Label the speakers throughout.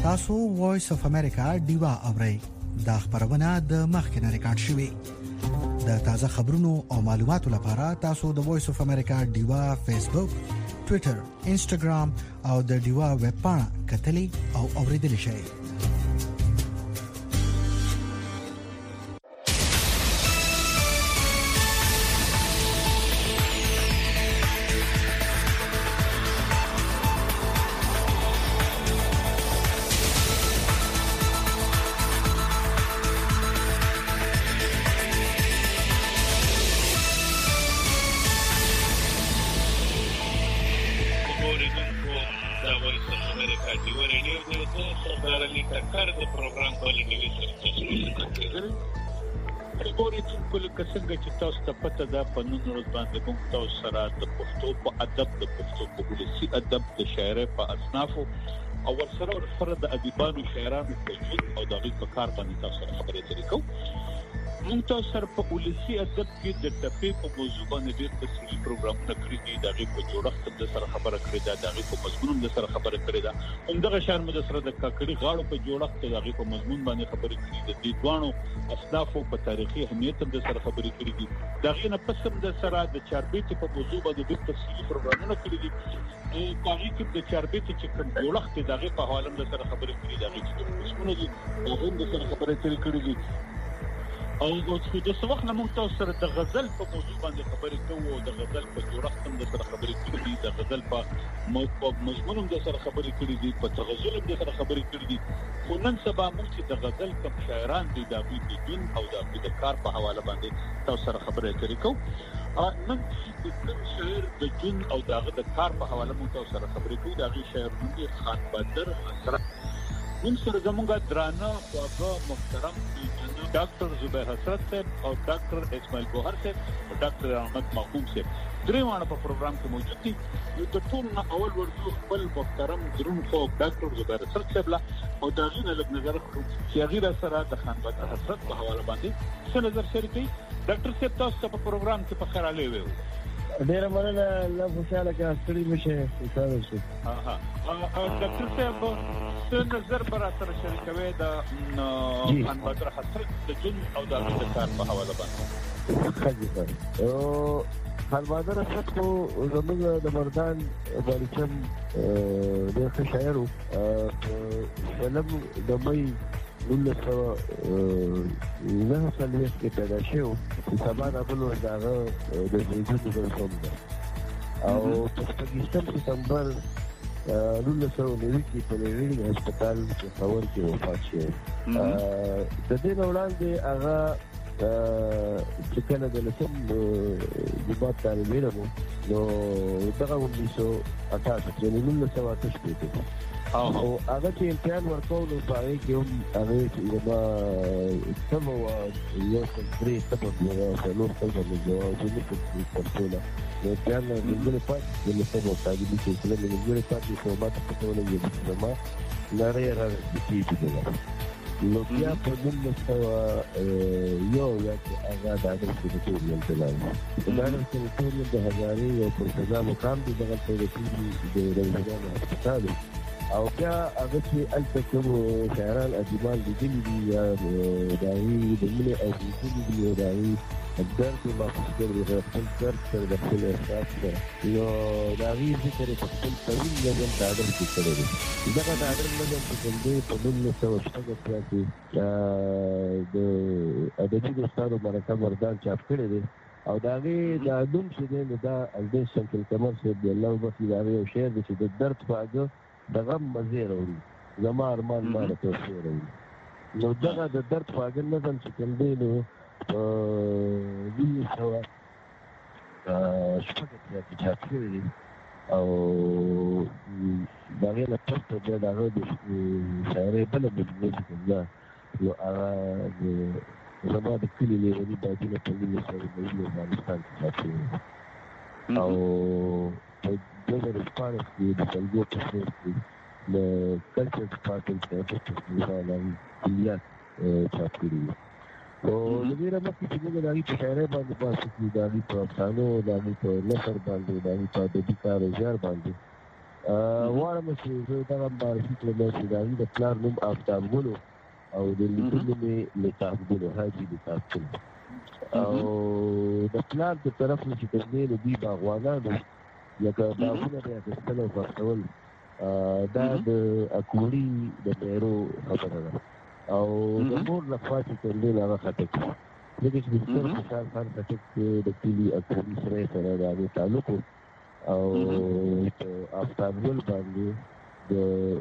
Speaker 1: تاسو وایس اف امریکا دیوا اورئ دا خبرونه د مخکنه ریکارډ شوی د تازه خبرونو او معلوماتو لپاره تاسو د وایس اف امریکا دیوا فیسبوک ټوئیټر انسټاګرام او د دیوا ویب پاڼه کتلی او اوریدل شئ
Speaker 2: پته دا په نن ورځ باندې کوم تاسو سره د پښتو په ادب د پښتو په ولسی ادب د شاعرۍ په اصنافو او ورسره د ادیبانو شاعرانو په ژوند او د غږ په کار باندې تاسو سره خبرې کوو. موږ تاسو سره په ولسی ادب کې د ټپې په موضوع باندې ډېر تفصیلي پروګرامونه کړی دي. د غږ په جوړښت د سره خبره کړې ده، د غږ په مضمون د سره خبره کړې ده. همدغه شان موږ سره د کاکړي غاړو په جوړښت د غږ په مضمون باندې خبرې کړې دي. د دوانو اصنافو په تاریخي اهمیت د سره خبرې کړې دي. د غږ نه پسم د سره د چاربېټ په موضوع باندې ډېر تفصیلي پروګرامونه کړی دي. په هغه کې د چاربېټ چې کوم جوړښت د غږ په حواله د سره خبرې کړې دي. د غږ چې مضمون دي هغه د سره خبرې کړې دي. او د څه وخت نه موږ تاسو سره د غزل په موضوع باندې خبرې کوو او د غزل په جوړښت هم د سره خبرې کړې دي. د غزل په مضمون هم د سره خبرې کړې دي، په تغزل هم د سره خبرې کړې دي. خو نن سبا موږ چې د غزل کوم شاعران دي د دین او د کار په حواله باندې تاسو سره خبرې کوو. نن د کوم شاعر د دین او د کار په حواله موږ تاسو سره خبرې کوو. د هغه شاعر دی خان بدر حسرت. موږ سره زموږ درانه او محترم ډاکټر زبیر حسرت صاحب او ډاکټر اسماعیل ګوهر صاحب او ډاکټر احمد محمود صاحب درې وانه په پروګرام کې موجود دي. یو د ټول نه اول ورته خپل محترم درون خو ډاکټر زبیر حسرت صاحب لا او دا غینه لږ نظر چې غیر سره د خان بدر حسرت په حواله باندې څه نظر شریکي. ډاکټر صاحب تاسو په پروګرام کې په خیر علي وو.
Speaker 3: ډیر مننه، الله خوشاله کې استړي مشه خوشاله شي.
Speaker 2: ډاکټر صاحب څه نظر پر سره شریکوي د خان بدر حسرت د جن او د کار په حواله باندې.
Speaker 3: او خان بدر حسرت کو زموږ د مردان باندې د شاعرو فلم د مې 1990 کې پیدا شو. سبا د بل ورځو د ویډیو د کوم او په پاکستان کې سمبر 1990 کې په لوی هسپتال کې خبر کې وفات شو. د دې وړاندې هغه چې کله د لسم د باب طالب علم نو دغه 1988 یعنی 1988 او هغه چې امتحان ورکول نو په هغه کې هم هغه چې ما سم او یو څه درې سبب یو نو څه د جواب چې په پرتله نو امتحان د دې په اړه څه وو تاسو د دې څه د دې په اړه څه ماته پته ولګي چې ما لاره راځي چې نو بیا په دې یو یا هغه د اړیکې د ټولنې تلای دا د ټولنې د هزارې او پرتګا مقام د دغه په د رنګونو هسپتال او بیا هغه چې البته شاعران ادیبان دي یا داوی د ملي او د دې داوی درد ما فکر دی خپل درد سره د خپل احساس سره نو داوی ذکر په خپل طویل لګن تعادل کې کړی دی. دغه تعادل لګن په دې په دنیا سره شپږ کې د ادبي دوستانو مرکه مردان چاپ کړی دی او داوی د ادم چې دی دا البته شکل کمر چې د الله وبخي داوی او شعر چې د درد فاجو د غم مزه راوړي زما ارمان ما له توسه راوړي. نو دغه د درد فاجل نظم چې کوم دی نو ویل شو شپږ کې چاپ کړی دی او دغه له پښتو د دغه د شاعرۍ بل د موسیقي نو هغه زما د کلی له دې باندې په دې سره د افغانستان کې او دغه رسپانس کې د څنګه په څیر کې د کلچر ډپارټمنټ ته په څیر کلیات چاپ کړی او د دې رمکې چې موږ د هغې په شاعرۍ باندې بحث کوو، د هغې په افسانو، د هغې په نثر باندې، د هغې په ادبي کار او ژار باندې واړه مې زه دغه معرفي کړم چې د هغې د پلار نوم آفتاب ګلو او د لیکل نوم یې لطاف ګلو حاجي لطاف ګلو او د پلار د طرف نه چې کوم دی نو دوی باغوانانو لکه باغونه به یې اخیستل او پخول دا د اکوړي د میرو خبره ده او د مور لخوا چې کوم دی هغه خټک ځکه چې د ستر خوشحال خان خټک د کلي اکوړي سره د هغې تعلق او په آفتاب ګل باندې د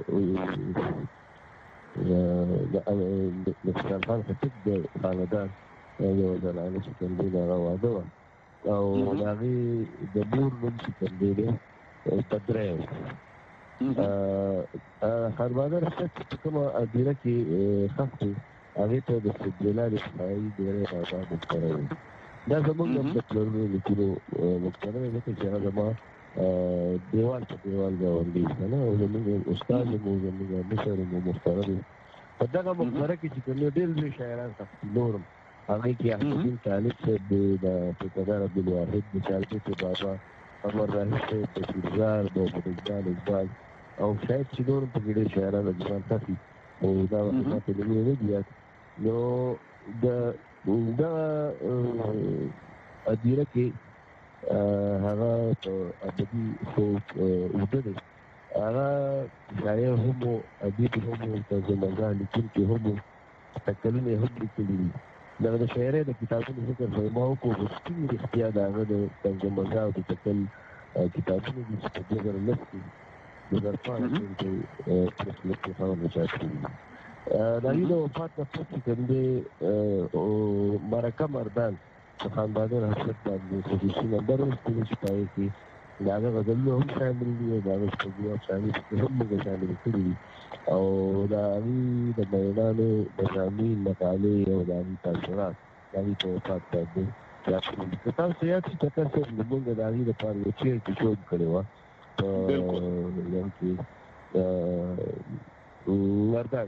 Speaker 3: خوشحال خان خټک د خاندان یو زنانه چې کوم دی هغه واده وه او د هغې د مور نوم چې کوم دی بدری و خانواده رشد چې کومه هدیره کې ښخ دی هغې ته د سیدجلال اشفاعي ډېری آباد مقرر دی دا زموږ هم د پلرونو نیکونو مقرر دی ځکه چې هغه زما دیوال په دیوال ګاونډي که نه او زموږ استاد یم او زموږ مشر یم او مقرر یم په دغه مقبره کې چې کوم ډېر لوی شاعران ښخ دي نور هم هغې کې احمدین طالب صاحب دی د ټیکهدار عبدالواحد د چاربیت بابا عمر راهي صاحب د شیرزار د اقبال او شاید چې نور هم پکې ډېر شاعران اجمال تاسي او دا وخت ماته نومونه نه دي یاد نو د دغه هدیره کې هغه په ابدي خوب اوده دی هغه شاعر هم و ادیب هم و ترجمهګار لیکونکي هم و تکلونه یې هم لیکلي دي دغه د شاعرۍ د کتابونو ذکر خو ما وکړو خو سپینې رښتیا د هغه د ترجمهګار او د تکل کتابونه دي چې په 2010 کې 2015 کې پرس مفتخان چاپ کړي د هغې د وفات نه پس چې کوم دی مرکه مردان په خانبادر حضرت باندې خصوصي نمبر وستلي چې په هغې کې د هغه غزلونه هم شامل دي او د هغه شپږو افسانې پکې هم موږ شامل کړي دي او د هغې د مینانو مضامین مقالې او د هغې تاثرات د هغې په وفات باندې چاپ کړي دي که تاسو یاد شي ټکر صاحب زموږ د هغې لپاره یو چیر کیشود کړی وه په یو کې وردګ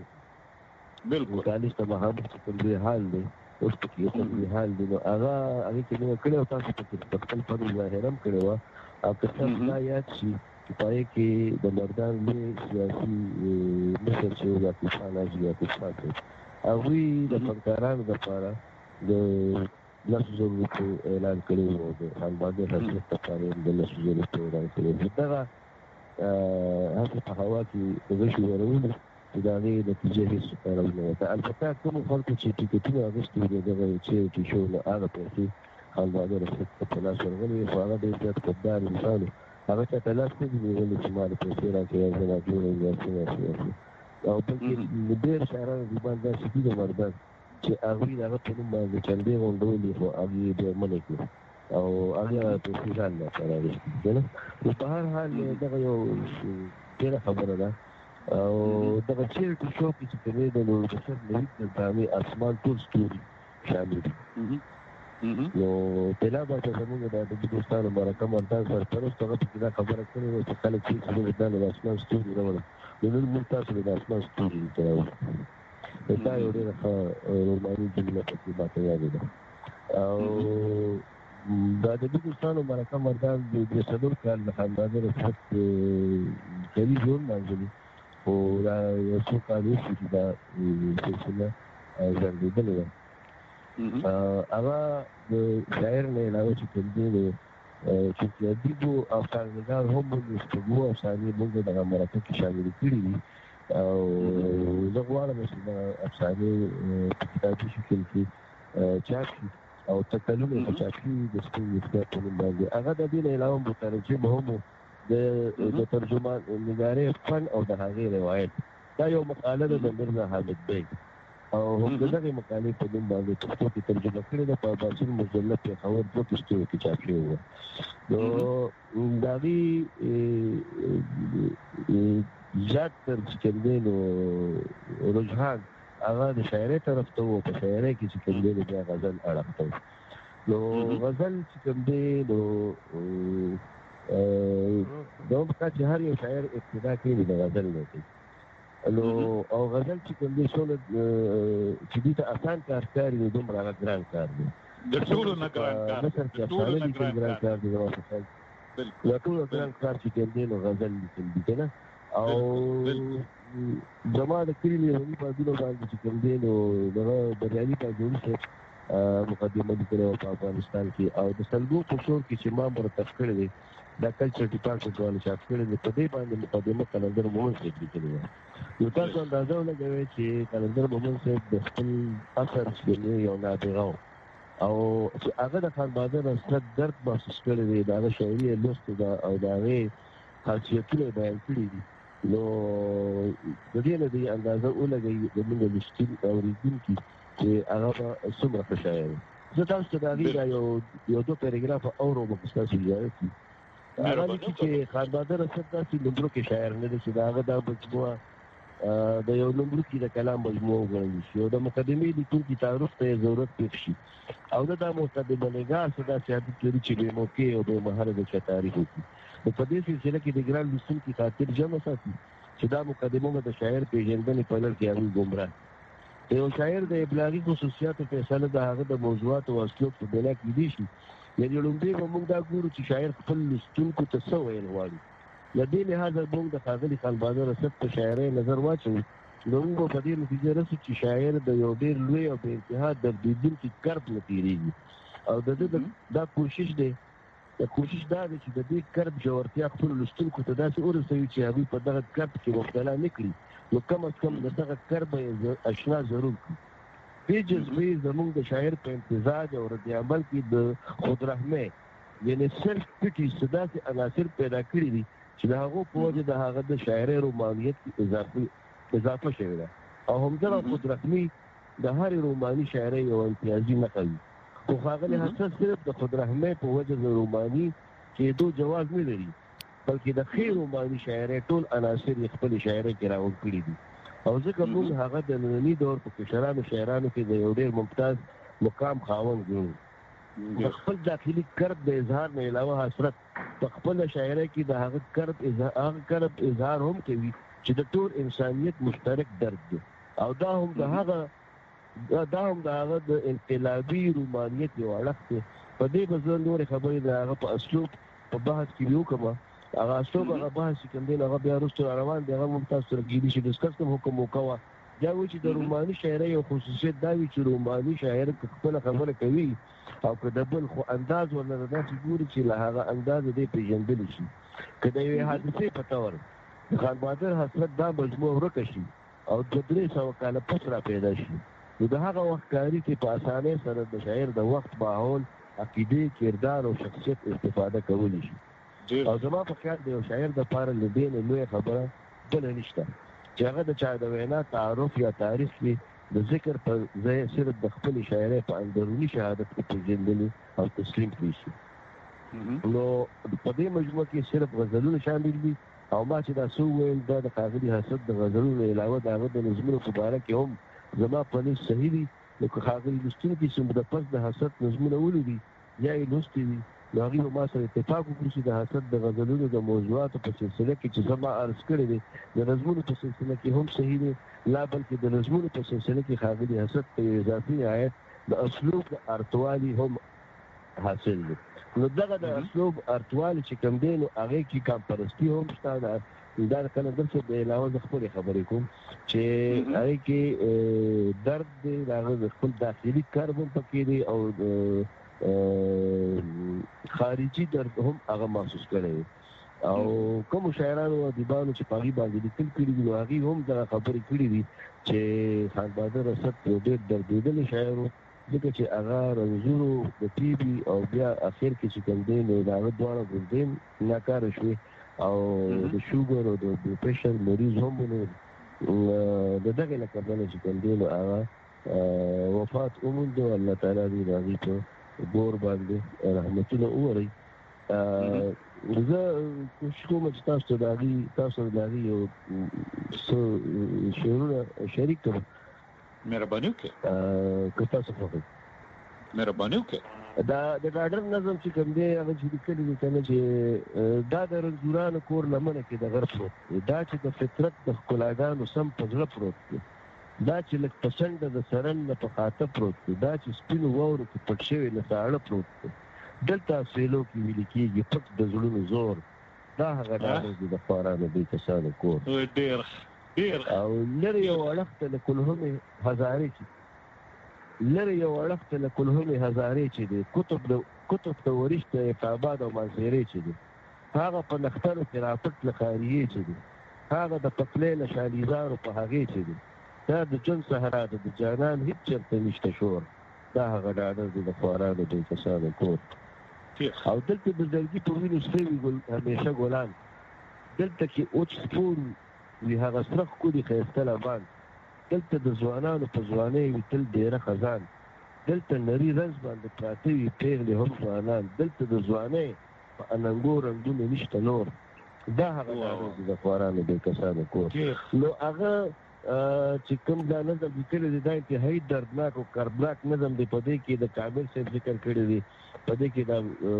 Speaker 3: کالج ته مهامد چې کوم دی حال دی اوس پکې یو کوم حال دی نو هغې کې مې کړی او تاسو پکې په خپل فن ظاهره هم کړې وه او که څه دا یاد شي چې په هغې کې د مردان لوی سیاسي مشر چې و یعقوب خان حاجي یعقوب خان صاحب هغوی د فنکارانو دپاره د 10,000 روپیو اعلان کړی و د خانبادر حضرت لپاره یې د 10,000 روپیو اعلان کړی و دغه هڅې په هوا کې د غشو ورولو چې د هغې نتیجه هېڅ ښکاره ونه وته البته کومو خلکو چې ټکټونه اخیستي وو د دغه چیرټي شو نه هغه پیسې خانبادر حضرت ته په لاس ورغلې وې خو هغه ډېر زیات کبدار انسان و هغه چا ته لاس نه دي نیولي چې ما د پیسې راکړې یا زه ناجوړه یم یا څنګه او بلکې ډېر شاعران ادیبان داسې دي د مردان چې هغوی د هغه په نوم باندې چندې غونډولې خو هغې یې ډېر منع کړو او هغه پیسې ځان لپاره راویستي که نه نو په هر حال دغه یو ډېره خبره ده او دغه چیرټي شو کې چې کومې د نوربشر نوید د ډرامې اسمان ټول ستوري شامل دي نو پهلا باچه زموږ د ادبي دوستانو مرکه مردان سرپرست هغه پکې دا خبره کړې وه چې خلک چې زموږ دا د اسمان ستوري راوړه نو نن موږ تاسو د اسمان ستوري دلته راوړو دا یو ډېره ښه روماني جمله پکې ماته یادې ده او د ادبي دوستانو مرکه مردان د 4 کال د خانبادر حضرت کلي ژوند مانځلي خو دا یو څو کال وشي چې دا سلسله ځنډېدلې ده هغه د شاعر نه علاوه چې کوم دی نو چونکې ادیب و افسانه‌نګار هم موږ د شپږو افسانې موږ دغه مرکه کې شاملې کړي دي او زه غواړم چې دغه افسانې په کتابي شکل کې چاپ شي او تکلونه یې چاپ شي د سپین مفتاح په نوم باندې هغه د دې نه علاوه مترجم هم و د ترجمان نګارۍ فن او د هغې روایت دا یو مقاله ده د میرزا حامد بیګ او هم د دغې مقالې په نوم باندې پښتو کې ترجمه کړې ده په اباسین مجله پېښور 2 پښتو کې چاپ شوې وه نو د هغې زیات تر چې کوم دی نو رجحان هغه د شاعرۍ طرف ته و په شاعرۍ کې چې کوم دی نو بیا غزل اړخ ته نو غزل چې کوم دی نو دا پکار چې هر یو شاعر ابتدا کوي د غزل نه کوي نو او غزل چې کوم دی څومره چې دوی ته اسان کار ښکاري نو دومره هغه ګران کار دی
Speaker 2: د ټولو نه ګران کار
Speaker 3: نثر کې افسانه لیکل ګران کار دی زما په خیال
Speaker 2: بالکل
Speaker 3: ټول ځان کار چې کوم دی نو غزل لیکل دي کنه او زما د کلی لیونی په دونو باندې چې کوم دی نو دغه بریالي په جوړ شو مقدمه لیکلې په افغانستان کې او د سلګو په شور کې چې ما مرتب کړی دی دا کلچر ډپارټمنټ والو چاپ کړی دی په دې باندې مقدمه کلندر مومن صاحب لیکلې ده نو تاسو اندازه ولګوئ چې کلندر مومن صاحب د خپل اثر چې یو نابغه او هغه د خان بهادر اسد درد محسوس کړی دی دا شاعري لوست ده او دا غي خاصیتونه بیان کړي دي نو د دې نه دی اندازه ولګي د موږ لشتي او ریډینګ چې هغه څومره ښه شاعر زه تاسو ته دا یو دوه پیراګراف اورو په تاسو اجازه کړئ هغه چې خان بهادر اسد داسې نمبرو کې شاعر نه دی چې دا هغه د مجموعه د یو نمبر کې د کلام مجموعه وګڼل شي او د مقدمې لیکونکي تعارف ته ضرورت پېښ شي او دا مقدمه نگار صدا سیادت لري چې به موقع او به مهارت د تاریخ وکړي په دې سلسله کې د ګران لوستونکي خاطر جمع ساتي چې دا مقدمه د شاعر پیژندنې په لړ کې هغه ګمراه یو شاعر د ابلاغي خصوصیاتو په اصل د هغه د موضوعات او اسلوب په بنا کې دي شي یعنی لومړی موږ دا ګورو چې شاعر خپل لوستونکو ته څه ویل غواړي لدې لحاظ موږ د ښاغلي خان بهادر اسد په شاعرۍ نظر واچوو نو موږ په دې نتیجه رسو چې شاعر د یو ډېر لوی او بې انتها دردونکي کرب نه تېرېږي او د ده دا کوشش دی دا دی چې د دې کرب ژورتیا خپل لوستونکو ته داسې ورسوي چې هغوی په دغه کرب کې مبتلا نه کړي نو کم از کم د دغه کرب اشنا ضرور کړي دې جذبې زموږ د شاعر په امتزاج او رد عمل کې د خودرحمۍ یعنې سلف پټي څه داسې عناصر پیدا کړي دي چې د هغو په وجه د هغه د شاعرۍ رومانیت کې اضافه شوې ده او همدغه خودرحمي د هرې روماني شاعرۍ یو امتیازي نښه وي خو ښاغلی حسن صرف د خودرحمۍ په وجه د روماني کېدو جواز نه لري بلکې د ښې روماني شاعرۍ ټول عناصر یې خپلې شاعرۍ کې راغونډ کړي دي او ځکه موږ هغه د ننني دور په کشرانو شاعرانو کې د یو ډېر ممتاز مقام خاوند ګڼو د خپل داخلي کرب د اظهار نه علاوه حسرت په خپله شاعرۍ کې د هغه کرب اظهار هم کوي چې د ټول انسانیت مشترک درد دی او دا هم د هغه د انقلابي رومانیت یو اړخ دی په دې به زه نورې خبرې د هغه په اسلوب په بحث کې وکړم هغه اسلوب هغه بحث چې کوم دی هغه بیا وروسته روان دی هغه هم تاسو سره کېدای شي ډسکس کوم حکم وکوه دا وایي چې د روماني شاعرۍ یو خصوصیت دا وي چې روماني شاعر خپله خبره کوي او که د بل خو انداز ورنه داسې ګوري چې له هغه اندازه دی پېژندلی شي که د یوې حادثې په طور د خان بهادر حسرت دا مجموعه ورکه شي او 200 کاله پس را پیدا شي نو د هغه وخت کاري کې په اسانۍ سره د شاعر د وخت ماحول عقیدې کردار او شخصیت استفاده کولی شي او زما په خیال د یو شاعر دپاره له دې نه لویه خبره بله نشته چې هغه د چا د وینا تعارف یا تاریخ کې د ذکر پر ځای صرف د خپلې شاعرۍ په اندروني شهادت کې پېژندلي او تسلیم کړي شي نو په دې مجموعه کې صرف غزلونه شامل دي او ما چې دا څه وویل دا د ښاغلي حسد د غزلونو علاوه د هغه د نظمونو په باره کې هم زما په نس صحیح دي نو که ښاغلي لوستونکي چې د پس د حسد نظمونه ولیدي یا یې لوستي دي نو هغوی به ما سره اتفاق وکړي چې د حسد د غزلونو د موضوعاتو په سلسله کې چې زما عرض کړی دی د نظمونو په سلسله کې هم صحیح دی لا بلکې د نظمونو په سلسله کې ښاغلي حسد په یو اضافي رعایت د اسلوب د ارتوالي هم حاصل دی نو دغه د اسلوب ارتوالي چې کوم دی نو هغې کې کامپرستي هم شته دا کله دلته د علاوه د خپلې خبرې کوم چې هغې کې درد دی د هغه د خپل داخلي کرب هم پکې دی او خارجي درد هم هغه محسوس کړی دی او کومو شاعرانو او ادیبانو چې په هغې باندې لیکل کړي دي نو هغوی هم دغه خبرې کړي دي چې خان بهادر اسد یو ډېر دردېدلی شاعر و ځکه چې هغه رنځونو د ټیبي او بیا اخر کې چې کوم دی نو د هغه دواړه ګردې ناکاره شوې او د شوګر او د پریشر مریض هم و د دغې له کبله چې کوم دی نو هغه وفات وموندو الله تعالی دې د هغوی په ګور باندې رحمتونه وورئ زه کوشش کوم چې تاسو ته د هغې یو څه شعرونه شریک کړم
Speaker 2: مهرباني وکړئ
Speaker 3: که تاسو خوښوئ
Speaker 2: مهرباني وکړئ
Speaker 3: دا د ډاډر نظم چې کوم دی هغه چې لیکلي دي که نه چې دا د رنځورانو کور لمنه کې د غر پروت دی دا چې د فطرت د ښکلاګانو سم په زړه پروت دی دا چې لږ په څنډه د سرن نه په خاته پروت دی دا چې سپینو واورو کې پټ شوی نه ساړه پروت دی دلته سویلو کې ویل کېږي پټ د زړونو زور دا هغه ډاډه دي د خوارانو دې کسانو کور
Speaker 2: ډېر
Speaker 3: او لري یو اړخته له کلهم هزارې چې لري یو اړخته له کلهم هزارې چې دي کتب ته ورشته افاباد او منصیرې چې دي هغه په نخترو کې راپټ لخاریې چې دي هغه د پتلې له شالیزارو په هغې چې دي دا د جون صحرا د جانان هیڅ چرته نشته شور دا هغه ډاډه دي د خوارانو دې کسانو کور او دلته د زړګي په وینو سوي ګل همیشه ګلان دلته کې اوچ سپور وي هغه سره ښکلي ښایسته لبان دلته د ځوانانو په ځوانۍ وي تل ډېره خزان دلته نري رنځ باندې پراته وي پېغلې هم ځوانان دلته د ځوانۍ په اننګو رنګونه نشته نور دا هغه ډاډه دي د خوارانو دې کسانو کور نو هغه چې کوم دا نظم لیکلی دی دا انتهایي دردناک او کربناک نظم دی په دې کې د کامل صاحب ذکر کړی دی په دې کې د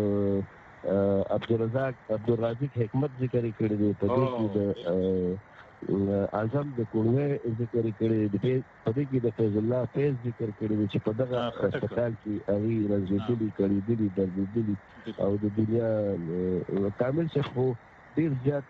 Speaker 3: عبدالرازق حکمت ذکر کړی دی په دې کې د اعظم د کوړوی ذکر کړی دی په دې کې د فیض الله فیض ذکر کړی دی چې په دغه هسپتال کې هغوی رنځېدلي کړېدلي دردېدلي او د دنیا کامل صاحب خو ډېر زیات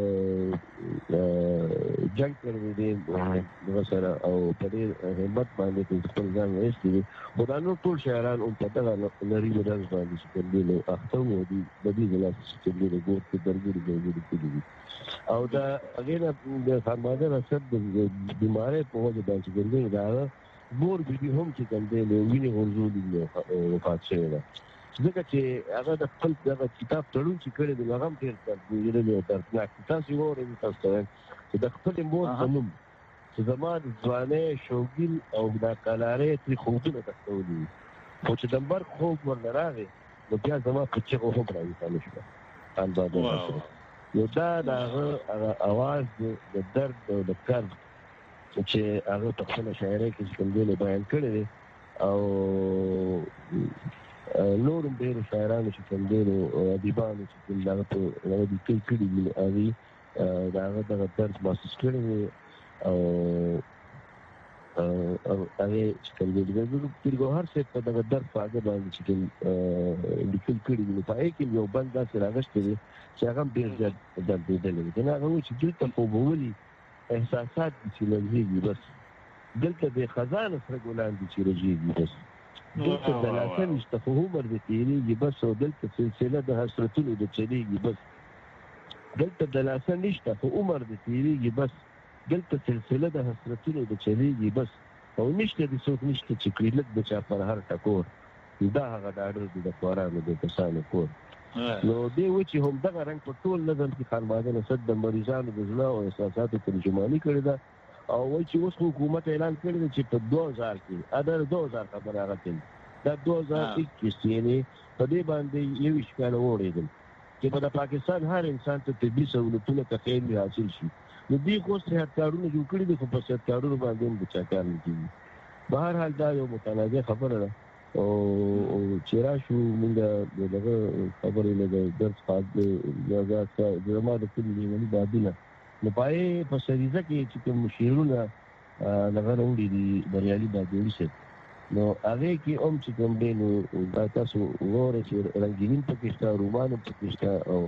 Speaker 3: جنګ کړی دی دغه سره او په ډېر همت باندې خپل ځان ویستی دی خو دا نور ټول شاعران هم په دغه نري رنځ باندې چې کوم دی نو اخته وو دي د دې ځلا چې کوم دی د ګور کې درګري کړي دي او دا هغې نه د خانبادر اسد د بیمارۍ په وجه باندې چې کوم دی د هغه مور بیبي هم چې کوم دی له وینې غورځولي وفات شوې ده ځکه چې هغه د خپل دغه کتاب تړون چې کړی دی هغه هم ډېر دردېدلی او دردناک تاسو یې واورئ تاسو ته وایم چې د خپلې مور په نوم چې زما د ځوانۍ شوګین او دا کلارۍ ترې خوبونه تښتولي وي خو چې د مرګ خوب ورله راغی نو بیا زما په چغو هم راویښانه شوه خانبادر نو دا د هغه اواز د درد او د کرب چې هغه په خپله شاعرۍ کې چې کوم دی بیان کړی دی او نورم ډېرو شاعرانو چې کوم دی نو ادیبانو چې کوم دغه په هغه لیکل کړي دي هغوی د هغه دغه درد محسوس کړی دی او هغې چې کوم دی پیرګوهر صاحب په دغه درد په هغه باندې چې کوم لیکل کړي دي نو په هغې کې یو بند داسې راغښتی دی چې هغه هم ډېر زیات دردېدلی دی که نه هغه وایي چې دلته خو به ولي احساسات دي چې لړزېږي بس دلته بې خزانه سره ګلان دي چې رژېږي بس دلته د لاسه نشته خو عمر د تېرېږي بس او دلته سلسله د حسرتونو د چلېږي بس دلته د لاسه نشته خو عمر د تېرېږي بس دلته سلسله د حسرتونو د چلېږي بس او نشته د څوک نشته چې کړي لږ د چا پر هر ټکور دا هغه ډاډر دي د خوارانو د کسانو کور نو دې و چې همدغه رنګ په ټول نظم کې خانبادر اسد د مریضانو د زړه او احساساتو ترجماني کړې ده او وایي چې اوس حکومت اعلان کړی دی چې په 2000 کې دا 2000 خبره راغلې دا 2021 یعنې په دې باندې 21 کاله واوړېدل چې په د پاکستان هر انسان ته طبي سهولتونه که خیر حاصل شي نو دوی خو صحت کارونه جوړ کړي دي خو په صحت کارونو باندې هم د چا کار نه کېږي به هر حال دا یو متنازع خبره ده او چې راشو موږ د دغه خبرې له درس زما د کلي لیوني بابونه نو پای په سریزه کې چې کوم شعرونه دغه راوړي دي بریالي بابولي صاحب نو هغې کې هم چې کوم دی نو دا تاسو وګورئ چې رنګینین پکې شته رومان هم پکې شته او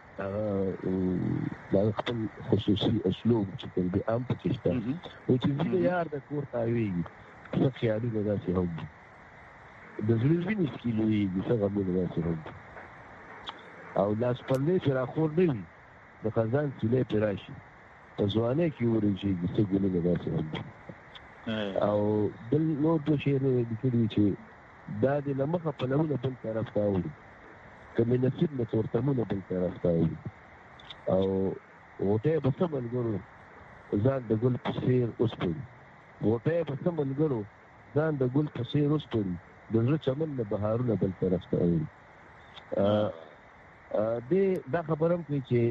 Speaker 3: هغه خپل خصوصي اسلوب چې کوم دی هم پکې شته او چې زه یار د کور تاویږي څه خیالونه داسې هم دي د زړه وینې سکي لویږي څه غمونه داسې هم دي او لاس پرلې چې راخور نه وي د خزان سیلې پرې راشي په ځوانۍ کې ورژېږي څه ګلونه داسې هم دي او بل نور دوه شعرونه یې لیکلي چې دا د له مخه پلونه بل طرف ته اوړي که مې نصیب نه تورتمونه بل طرف ته اوړي او غوټۍ به څه ملګرو ځان د ګل په څېر وسپړي غوټۍ به څه ملګرو ځان د ګل په څېر وسپړي د زړه چمن نه بهارونه بل طرف ته اوړي دا خبره هم کوي چې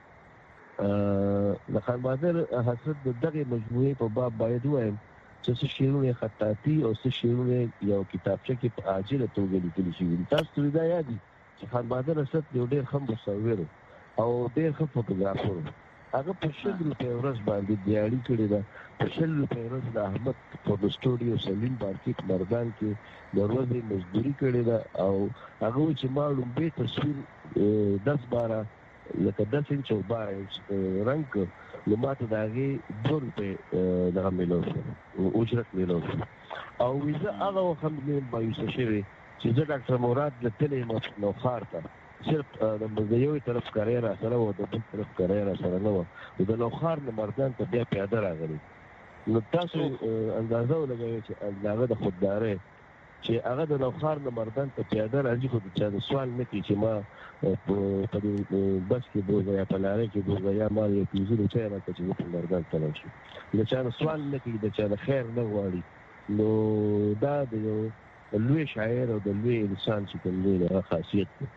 Speaker 3: د خانبادر حسد د دغې مجموعې په باب باید ووایم چې څه شعرونه خطاطي او څه شعرونه یو کتابچه کې په عاجله توګه لیکلي شوي دي تاسو ته دا یاد دي چې خانبادر حسد یو ډېر ښه مصور او ډېر ښه فوټوګرافر هغه په 100 روپۍ ورځ باندې دیاړي کړی دا په 100 روپۍ ورځ د احمد په سټوډیو سلیم مارکیټ مردان کې د ورځې مزدوري کړې ده او هغه چې ما لومبه تصویر 10-12 لکه 10 انچ او 12 انچ رنگ نو ماته د هغې 2 روپۍ دغه میلو شو اجرت میلو شو او زه هغه وخت هم مایوسه شوی چې زه ډاکټر مراد له تلې م نوخار ته صرف د یوې طرف کاری را سره و د بل طرف کاری را سره نه و د نوخار نه مردان ته بیا پیاده راغلی نو تاسو اندازه ولګوئ چې هغه د خوددارۍ چې هغه د نوخار نه مردان ته پیاده راځي خو د چا د سوال نه کوي چې ما په دې بس کې بوزه یا په لارۍ کې بوزه یا ما یو 500 چای راکړه چې زه په مردان ته لاړ شم د چا د سوال نه کوي د چا د خیر نه غواړي نو دا د یو لوی شاعر او د لوی انسان چې کوم دی هغه خاصیت دی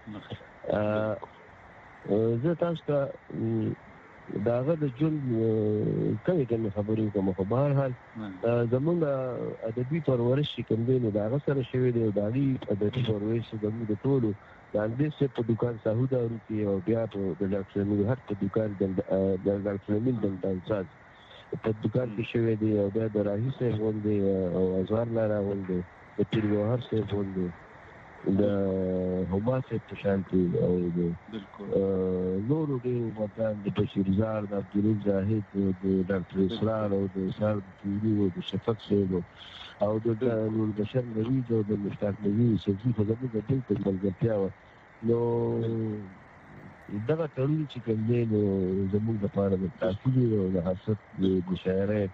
Speaker 3: زه تاسو ته دا هغه د ژوند کومې خبرې کوم خو په هر حال زمونږ ادبي پرورش چې کوم دی نو د هغه سره شوی دی او د هغې ادبي پرورش زمونږ د ټولو د اندیس په دکان ساهودارو کې او بیا په د ډاکټر امین هر په دکان د ډاکټر امین دندانساز په دکان کې شوی دی او بیا د راهي صاحب غوندې او ازوار لاره غوندې د پیر ګوهر صاحب غوندې د هما صاحب په شانتي او د نورو ډېرو مردان د بشیر زار د عبدالرب زاهد د ډاکټر اسرار او د اسحاق پوري او د شفق صاحب او د نوربشر نوید او د مشتاق نوید صاحب خو زموږ دلته ملګرتیا وه نو دغه تړون چې کوم دی نو زموږ دپاره د کافي دی او د حسد د شاعرۍ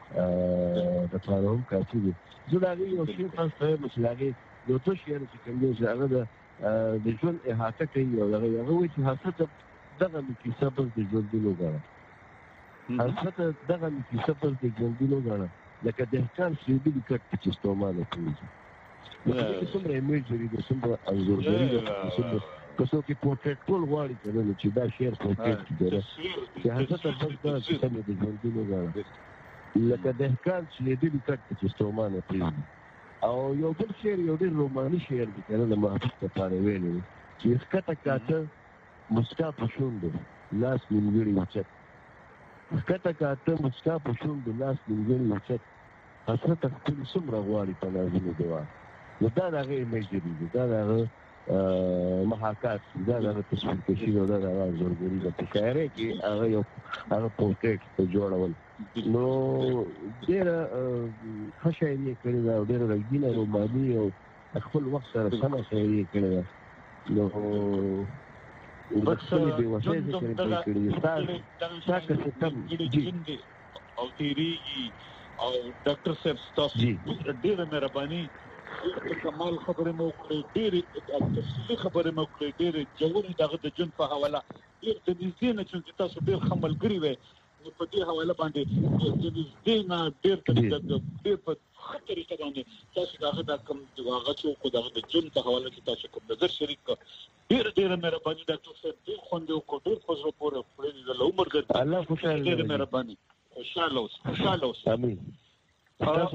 Speaker 3: دپاره هم کافي دی زه د هغې یو شعر تاسو ته وایم چې د هغې یو څه شعر چې کوم دی چې هغه د ژوند احاطه کوي او هغه وایي چې حسد دغه مې کیسه بس د ژوندونو ګڼه حسد دغه مې کیسه بس د ژوندونو ګڼه لکه دهقان سېدلي کټ چې ستومانه کېږي نو دغې څومره امیجري ده څومره انځورګري ده څومره که څوک یې پورټریټ ټول غواړي که نه نو چې دا شعر پورټریټ کې دی چې حسد بس دغه کیسه مې د ژوندونو ګڼه لکه دهقان سېدلي کټ چې ستومانه کېږي او یو بل شعر یو ډېر روماني شعر دی که نه د محبوب لپاره ویلی دی چې ښکته کاته مسکا په شونډو لاس نیمګړي اوچت ښکته کاته مسکا په شونډو لاس نیمګړي اوچت حسرته ښکلي څومره غواړي په نازونو دعا نو دا د هغې امیجري دی دا د هغه محاکات دا د هغه تصویر کشي او دا د هغه انځورګري ده په شاعرۍ کې هغه یو هغه پورټریټ جوړول نو ډېره ښه شاعري یې کړې ده او ډېره رنګینه روماني او خپل وخت سره سمه شاعري یې کړې ده نو د خپلې بېوسۍ ذکر یې کړی دی ستا که ستم
Speaker 2: او تېرېږي او ډاکټر صاحب ستاسو ډېره مهرباني کمال خبرې مو وکړې ډېرې تفصیلي خبرې مو وکړې ډېرې ژورې د هغه د ژوند په حواله ډېر د نږدې نه چې تاسو ډېر ښه ملګري وئ نو په دې حواله باندې د نږدې نه ډېر په ښه طریقه باندې تاسو د هغه دا کوم هغه چې وکړو د هغه د ژوند په حواله کې تاسو کوم نظر شریک کړ ډېره مهرباني ډاکټر صاحب ډېر خوند یې وکړو ډېر په زړه پورې خولې د عمر ګرځي
Speaker 3: الله خوشحاله
Speaker 2: ډېره مهرباني خوشحاله اوس
Speaker 3: امين تاسو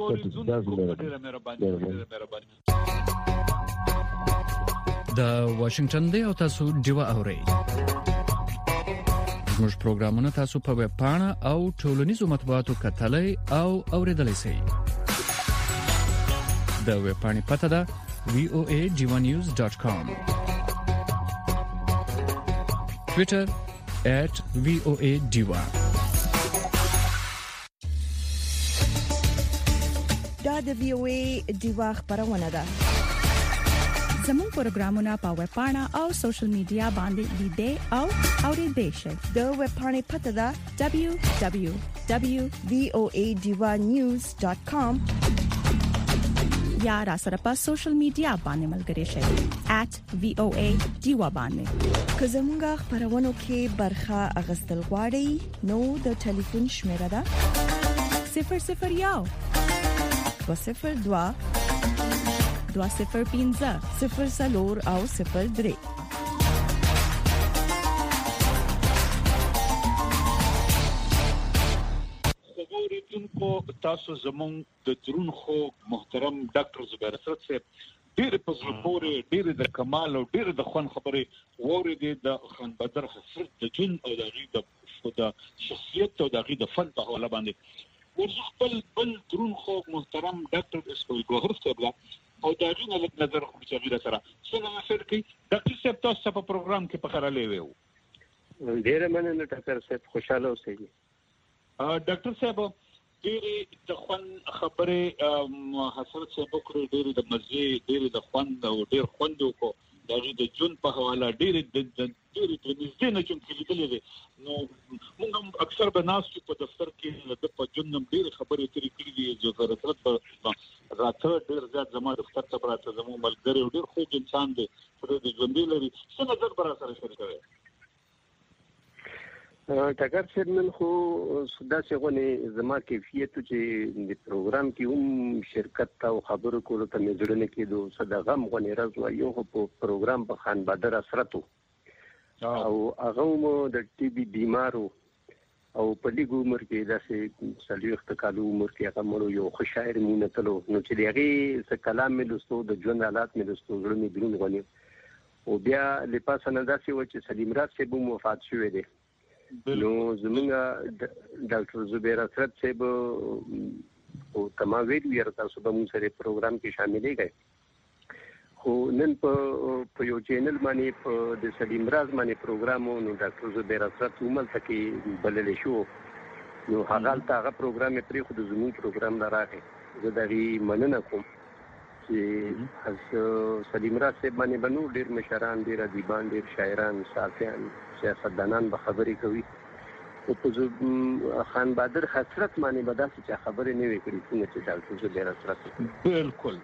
Speaker 4: د واشنگټن دی او تاسو ډیوا اورئ زموږ پروګرامونه تاسو په ویب پاڼه او ټولنیزو مطبوعاتو کتلای او اوریدلای شئ د ویب پاڼې پته ده voajivanews.com Twitter @voadiva
Speaker 5: دا د VOA دیوا خبرونه ده
Speaker 6: زموږ پروګرامونه په ویب پاڼه او سوشل میډیا باندې لیدئ او اوریدئ شئ
Speaker 5: د ویب پاڼې پته ده www.voadivanews.com
Speaker 6: یا را سره په سوشل میډیا باندې ملګري شئ @voadiva باندې
Speaker 5: که زموږ خبرونه کې برخه اغستل غواړئ نو د ټلیفون شمیره ده
Speaker 6: 001
Speaker 5: 202
Speaker 6: 205
Speaker 5: 0 او 03
Speaker 2: خبرونکو تاسو زمون د درون خو محترم ډاکټر زبیر اسرت صاحب ډېر په زړه پورې ډېر د کمال او ډېر د خوان خبرې ووري د خان بدر حسرت د جن او د غي د خو د شخصیت او د غي د فن په حواله باندې ورخپل بل درون خو محترم ډاکټر اسماعیل ګوهر صاحب او دا غي نه نظر خو چې غیره سره څنګه فکر کوي ډاکټر صاحب تاسو په پروګرام کې په خراله ویو
Speaker 3: ډیر مننه ډاکټر صاحب خوشاله اوسئ
Speaker 2: ډاکټر صاحب ډېری د خوان خبره حسرت صاحب کړو ډېری د مزه ډېری د خوان او ډېر خوندو کو د جون په حواله ډېری د نږدې نه چې کلیدلې دي نو موږ اکثر به ناس په دفتر کې د په جون نم ډېر خبرې ترې کړې دي چې ضرورت راته ډېر زیات زما دفتر ته راته زمو ملګری ډېر خوږ انسان دی چې د ژوند لري څه نظر برا سره شریکوي
Speaker 3: ټاکر صاحب نن خو صدا څنګه زما کیفیت چې د پروګرام کې هم شرکت او خبرو کولو ته مزړنه کېدو صدا غم غونې راځو یو په پروګرام په خان بدر اثرتو او هغه مو د ټي بي بیمارو او په دې عمر کې داسې سلیخت کالو عمر کې هغه مړو یو خوشایر مونتلو نو چې دغه څه کلام مې لستو د ژوند حالات مې لستو زړه مې درون غونې او بیا لپاسه نه داسې و چې سلیم راز صاحب وفات شوی دی نو زمونږ ډاکټر زبیر اثرت صاحب او تمام ویډیو تاسو به موږ سره پروګرام کې شاملې گئے خو نن په یو چینل باندې په د سلیم راز باندې پروګرام نو ډاکټر زبیر اثرت عمل تکي بلل شو نو هغه هغه پروګرام پرې خو د زموږ پروګرام راغی زه دغه مننه کوم چې از سلیم راز صاحب باندې بنو ډیر مشران ډیر ادیبان ډیر شاعران صافیان سیاستدانان به خبرې کوي او په خان بادر حسرت باندې به داسې چې خبرې نه وي کړې څنګه چې ډاکټر زبیر اثرت
Speaker 2: بالکل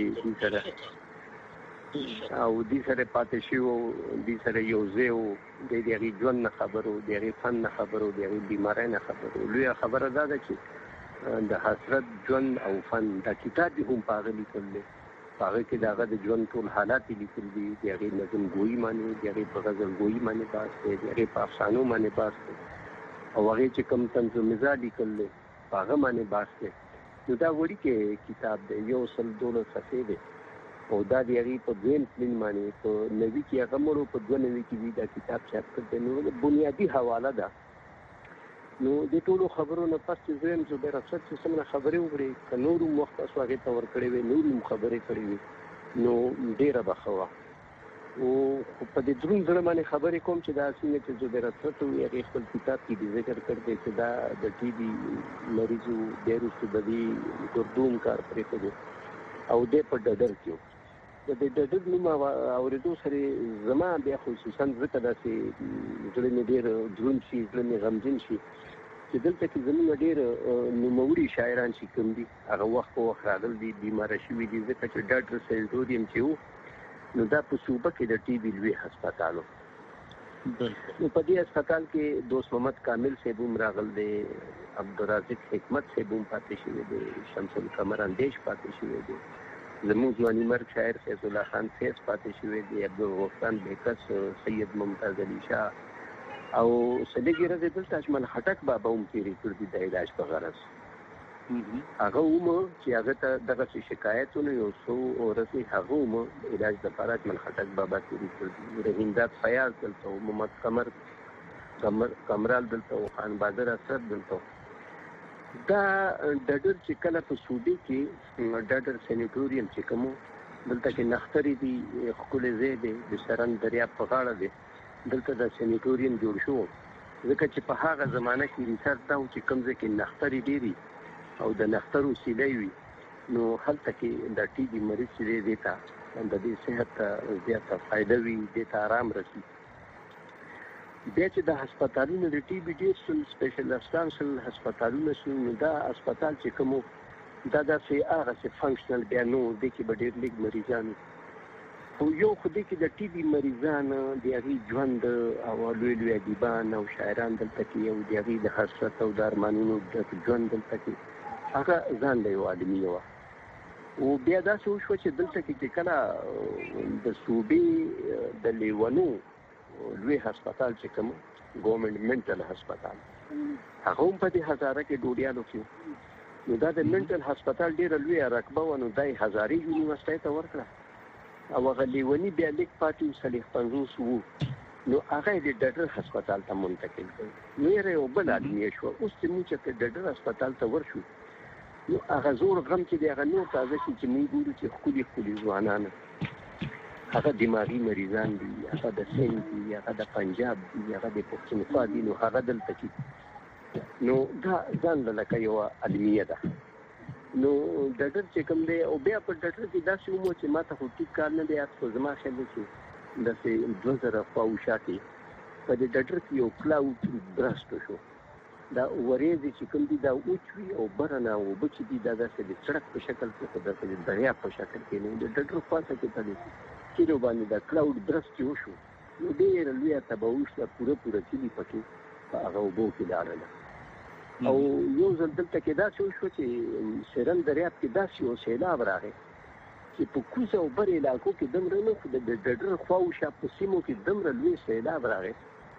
Speaker 3: او دې سره پاتې شو دې سره یو ځای د دې ژوند نه خبرو د دې فن نه خبرو د دې بیمارۍ نه خبرو لوی خبره ده چې د حسرت ژوند او فن د کتاب هم پاغلی کړل هغه کې داغه د ژوند ټول حالات لیکل دي د هغه نظم ګوئی باندې د هغه په غزل ګوئی باندې باس دی د هغه په افسانو باندې باس دی او هغه چې کوم طنز مزاج لیکل دي هغه باندې باس دی نو دا وړي کې کتاب دی یو سل 12 صفحې دی او دا د هغه په دویم فلم باندې په نوي کې هغه مړو په 92 کې دا کتاب چاپ کړی نو بنیادی حواله ده نو د ټولو خبرو نه پس چې زم زبیر اثرت څخه خبرې وکړي ک نورو وخت اسو هغه تور کړی وي نورو خبرې کړې وي نو ډیره بخوا او په دې درون ځړ باندې خبرې کوم چې دا څنګه چې زبیر اثرت یې خپل کتاب کې ذکر کړی چې دا د ټي بي مریضو بیروس بدی ګردوم کار پرې کړو او د په ډډر کې د ډډر نوم اوریدو سره زما بیا خصوصا ذکر داسې ځړې مې ډیر درون شي ځړې مې غمجن شي چې دلته کې زموږ ډېر نوموړي شاعران چې کوم دي هغه وخت په وخت راغلي دي بیمار شوي دي ځکه چې ډاکټر سیلټوریم چې وو نو دا په صوبه کې د ټي بي لوی هسپتال وو نو په دې هسپتال کې دوست محمد کامل صاحب هم راغل دي عبدالرازق حکمت صاحب هم پاتې شوی دي شمس القمر اندیش پاتې شوی دي زموږ ځواني مرګ شاعر فیض الله خان فیض پاتې شوی دي عبدالغفران بیکس سید ممتاز علی شاه او سلیګي راځي دلته اجمل خټک بابا هم تیری کړی دی د علاج په غرض هغه هم چې هغه ته دغه شکایتونه یو څو ورسي هغه هم علاج د لپاره اجمل خټک بابا تیری کړی د هندات فیاض دلته محمد کمرال دلته خان بادر اثر دلته دا ډډر چې کله په سودی کې ډډر سینیټوریم چې کوم دلته کې نختري دي خپل زی دي د سرن دریا په غاړه دي دلته د سینیټوریم جوړ شو ځکه چې په هغه زمانه کې ریسرچ دا و چې کوم ځای کې نختري ډېری او د نخترو سیلې وي نو هلته کې د ټي بي مریض چې دی ته د دې صحت زیاته فائدہ وي د آرام رسي بیا چې د هسپتالونو د ټي بي ډېر سپیشل هسپتالونه شو نو دا هسپتال چې کوم دا داسې هغه چې فنکشنل بیا نو د کې به ډېر لږ مریضان خو یو خدای کې د ټي بي مریضان د هغې ژوند او لوی ادیبان او شاعران دلته کې او د هغې د حسرت او د ارمانونو د ژوند دلته کې هغه ځان له یو آدمي وه او بیا داسې وشوه چې دلته کې چې کله د صوبې د لیونو لوی هسپتال چې کوم ګورنمنټ منټل هسپتال هغه هم په دې هزاره کې ډوډیانو کې نو دا د منټل هسپتال ډېره لویه رقبه وه نو دا یې هزارې یونیورسټۍ ته ورکړه او هغه لیوني بیا لیک پاتې 50 وو نو هغه د ډاکټر هسپتال ته منتقل کړ. نو یې یو بل ادمي شو. اوس چې ته ډاکټر هسپتال ته ورشو نو هغه زور غم چې دی هغه نو تازه چې موږ ګورو چې خولي ځوانان هغه دماغي مریضان دي، هغه د سند دي، هغه د پنجاب دي، هغه د پښتونخوا دي، نو هغه دلته کې نو دا ځان لکه یو علمیه ده. نو ډاکټر چې کوم دی او بیا په ډاکټر کې داسې ومو چې ما ته خو ټیک کار نه دی خو زما خیال دی چې داسې 2000 خواوشا کې په دې ډاکټر کې یو کلاوډ برست شو. دا وریځې چې کوم دي دا اوچوي او برنه او بچ دي دا داسې د سړک په شکل کې په داسې د دریا په شکل کې نو د ډاکټر خاصه کې ته دي چې باندې دا کلاوډ برست وشو. نو ډېر لوی تباوش لا پوره کلی پکې هغه وبو کې لاړل. او یو ځل دلته کې دا شو چې سرن دریاب کې داسې یو سیلاب راغی چې په کوڅه او بر علاقو کې دمره نه د ډاکټر خواوشا په سیمو کې دمره لوی سیلاب راغی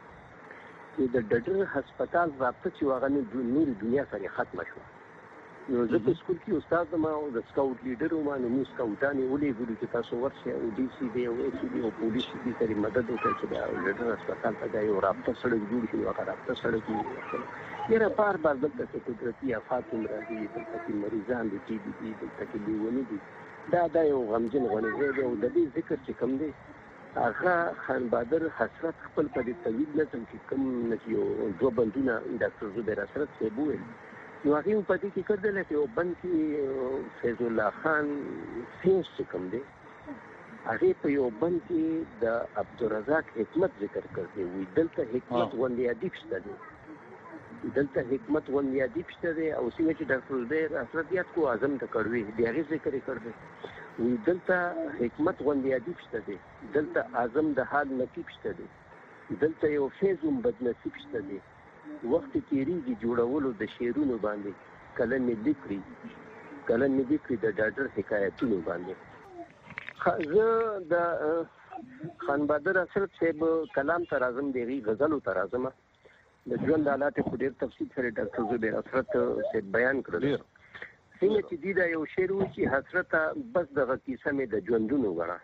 Speaker 3: چې د ډاکټر هسپتال رابطه چې هغه نور دنیا سره ختمه شو. نو زه په سکول کې استاد ما او د سکاوټ لیډر ما نو موږ سکاوټانې ولې ګورو چې تاسو ورشئ او ډي سي دی او اي سي دی او پولیس دي سره مدد وکړي چې د ډاکټر هسپتال ته دا یو رابطه سره جوړ شي او رابطه سره جوړ یره بار دلته کې قدرتي آفات راځي، دلته کې مریضان دي چې دي دلته کې لیونی دي. دا یو غمجن غونډه دی او د دې ذکر چې کوم دی هغه خان بادر حسرت خپل په دې طویل نظم کې کوم یو دوه بندونه ډاکټر زبیر حسرت صاحب وویل. نو هغه په دې کې کړل چې یو بند کې فیض الله خان سینس چې کوم دی هغه په یو بند کې د عبدالرزاق حکمت ذکر کړی وي. دلته حکمت غونډه ادیب شته دی، دلته حکمت غونډه ادیب شته دی او څنګه چې ډاکټر زبیر حسرت یاد کو اعظم ته کړوي بیا هغه ذکر کړی وي. دلته حکمت غونډه ادیب شته دی، دلته اعظم د حال نقیب شته دی، دلته یو فیض بد نصیب شته دی. وخت تیریږي جوړولو د شعرونو باندې کله مې لیکري د ډاکټر حکایتونو باندې. زه د خان بادر حسرت صاحب کلام ته راځم، دغه غزلو ته راځم. د ژوند حالات خو ډېر تفصیل سره ډاکټر زبیر حسرت صاحب بیان کړل. څنګه چې دا یو شعر و چې حسرت بس دغه کیسه مې د ژوندونو غړا،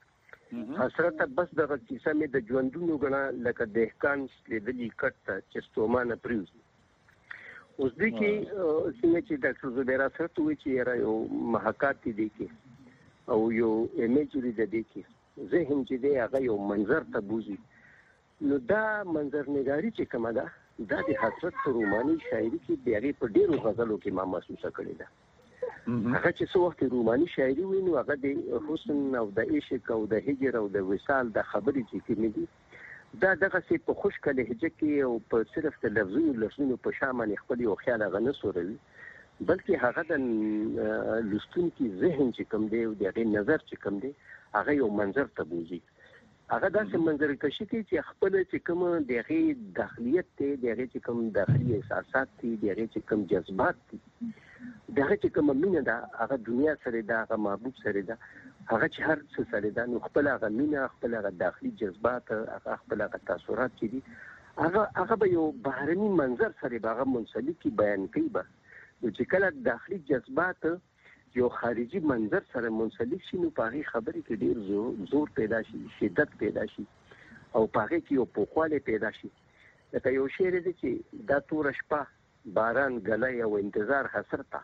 Speaker 3: حسرت بس دغه کیسه مې د ژوندونو غړا لکه دهقان لیدلی کټ چې ستومانه پریوزي. اوس دې کې څنګه چې ډاکټر زبیر حسرت وایي چې یو محاکات دي کې او یو ایمیجری دي کې ذهن چې دی هغه یو منظر ته بوزي. نو دا منظر نگاری چې کومه ده دا د حسرت په روماني شاعري کې د هغې په ډېرو غزلو کې ما محسوسه کړې ده. هغه چې څه وخت روماني شاعري وي نو هغه د حسن او د عشق او د هجر او د وصال د خبرې چې کومې دي دا دغسې په خشکه لهجه کې او په صرف د لفظونو په شا باندې خپل یو خیال هغه نه سوروي، بلکې هغه د لوستونکي ذهن چې کوم دی او د هغې نظر چې کوم دی هغه یو منظر ته بوزي. هغه داسې منظر کشي کوي چې خپل چې کوم د هغې داخلیت دی، د هغې چې کوم داخلي احساسات دي، د هغې چې کوم جذبات دي، د هغې چې کومه مینه ده هغه دنیا سره ده، هغه محبوب سره ده، هغه چې هر څه سره ده، نو خپل هغه مینه، خپل هغه داخلي جذبات، هغه خپل هغه تاثرات چې دي هغه به یو بهرني منظر سره به هغه منسلکي بیان کوي. به نو چې کله داخلي جذبات یو خارجي منظر سره منسلک شي نو په هغې خبرې کې ډېر زور پیدا شي، شدت پیدا شي او په هغې کې یو پوخوالی پیدا شي. لکه یو شعر دی چې دا توره شپه باران ګلی او انتظار حسرته،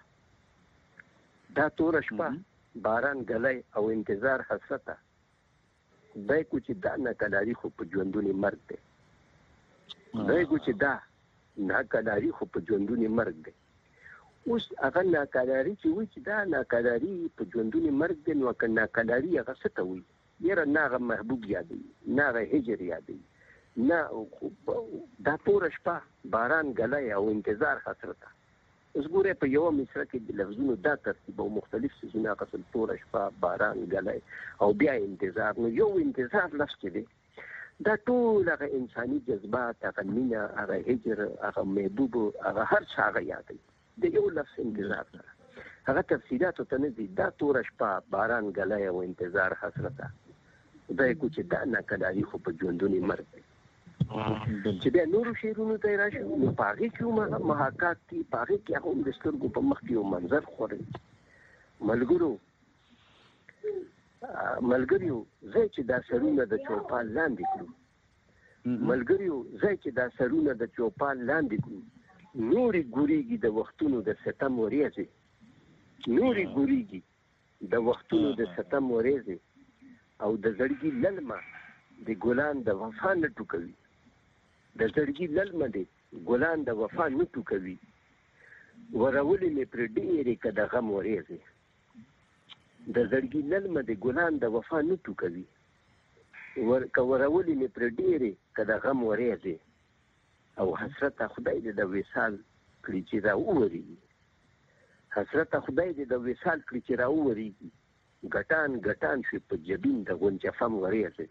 Speaker 3: دا توره شپه باران ګلی او انتظار حسرته، خدای کو چې دا ناکلاري خو په ژوندونې مرګ دی، خدای کو چې دا ناکلاري خو په ژوندونې مرګ دی. اوس هغه ناکلاري چې وایي چې دا ناکلاري په ژوندونې مرګ دی، نو که ناکلاري هغه څه ته وایي؟ یاره نه هغه محبوب یادوي، نه هغه هجر یادوي، نه دا توره شپه باران ګلی او انتظار حسرته. اوس ګورئ په یوه مصره کې د لفظونو دا ترتیب او مختلف څیزونه قسم توره شپه باران ګلی او بیا انتظار. نو یو انتظار لفظ چې دی دا ټول هغه انساني جذبات، هغه مینه، هغه هجر، هغه محبوب، هغه هر څه هغه یادوي د یو لفظ انتظار سره. هغه تفصیلاتو ته نه ځي، دا توره شپه باران ګلی او انتظار حسرته، خدای کو چې دا ناکلاري خو په ژوندونې مرګ دی. چې بیا نورو شعرونو ته یې راشي نو په هغې کې هم محاکات دي، په هغې کې هغه هم د سترګو په مخ کې یو منظر خوروي. ملګریو ځای چې دا سرونه د چوپال لاندې کړو، ملګریو ځای چې دا سرونه د چوپان لاندې کړو نورې ګورېږي د وختونو د ستم ورېځې نورې ګورېږي د وختونو د ستم ورېځې او د زړګي للمه د ګلان د وفا نه ټوکوي د زړګي للمه د ګلان د وفا نه ټوکوي ورولې مې پر ډېرې که د غم ورېځې د زړګي للمه د ګلان د وفا نه ټوکوي که ورولې مې پر ډېرې که د غم ورېځې او حسرته خدای دې د وصال کړي چې راوورېږي حسرته خدای دې د وصال کړي چې راوورېږي ګټان ګټان شوي په جبین د غونچه فم ورېځې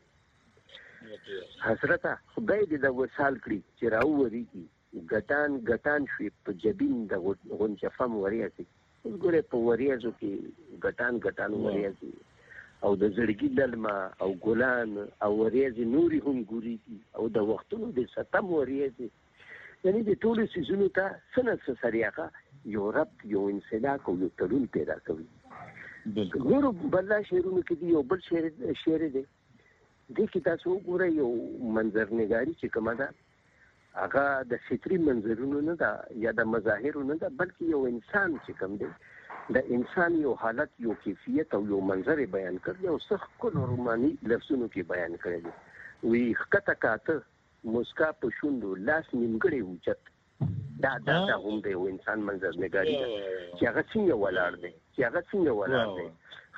Speaker 3: حسرته خدای دې د وصال کړي چې راوورېږي ګټان ګټان شوي په جبین د غونچه فم ورېځې اوس ګورې په ورېځو کې ګټان ګټان ورېځې او د زړګي للمه او ګلان او ورېځې نورې هم ګورېږي او د وختونو د ستم ورېځې یعنې د ټولو څیزونو ته څه نه څه سره هغه یو ربط یو انسلاک او یو تړون پیدا کوي نورو بله شعرونو کې دی یو بل شعر دی دې کې تاسو وګورئ یو منظرنګاري چې کومه ده هغه د فطري منظرونو نه ده یا د مظاهرو نه ده بلکې یو انسان چې کوم دی د انسان یو حالت یو کیفیت او یو منظر بیان کړی او څه ښکلو روماني لفظونو کې بیان کړی دی وی ښکته کاته مسکا په شونډو لاس نیمګړی اوچت دا هم دی یو انسان منظرنګاري ده چې هغه څنګه ولاړ دی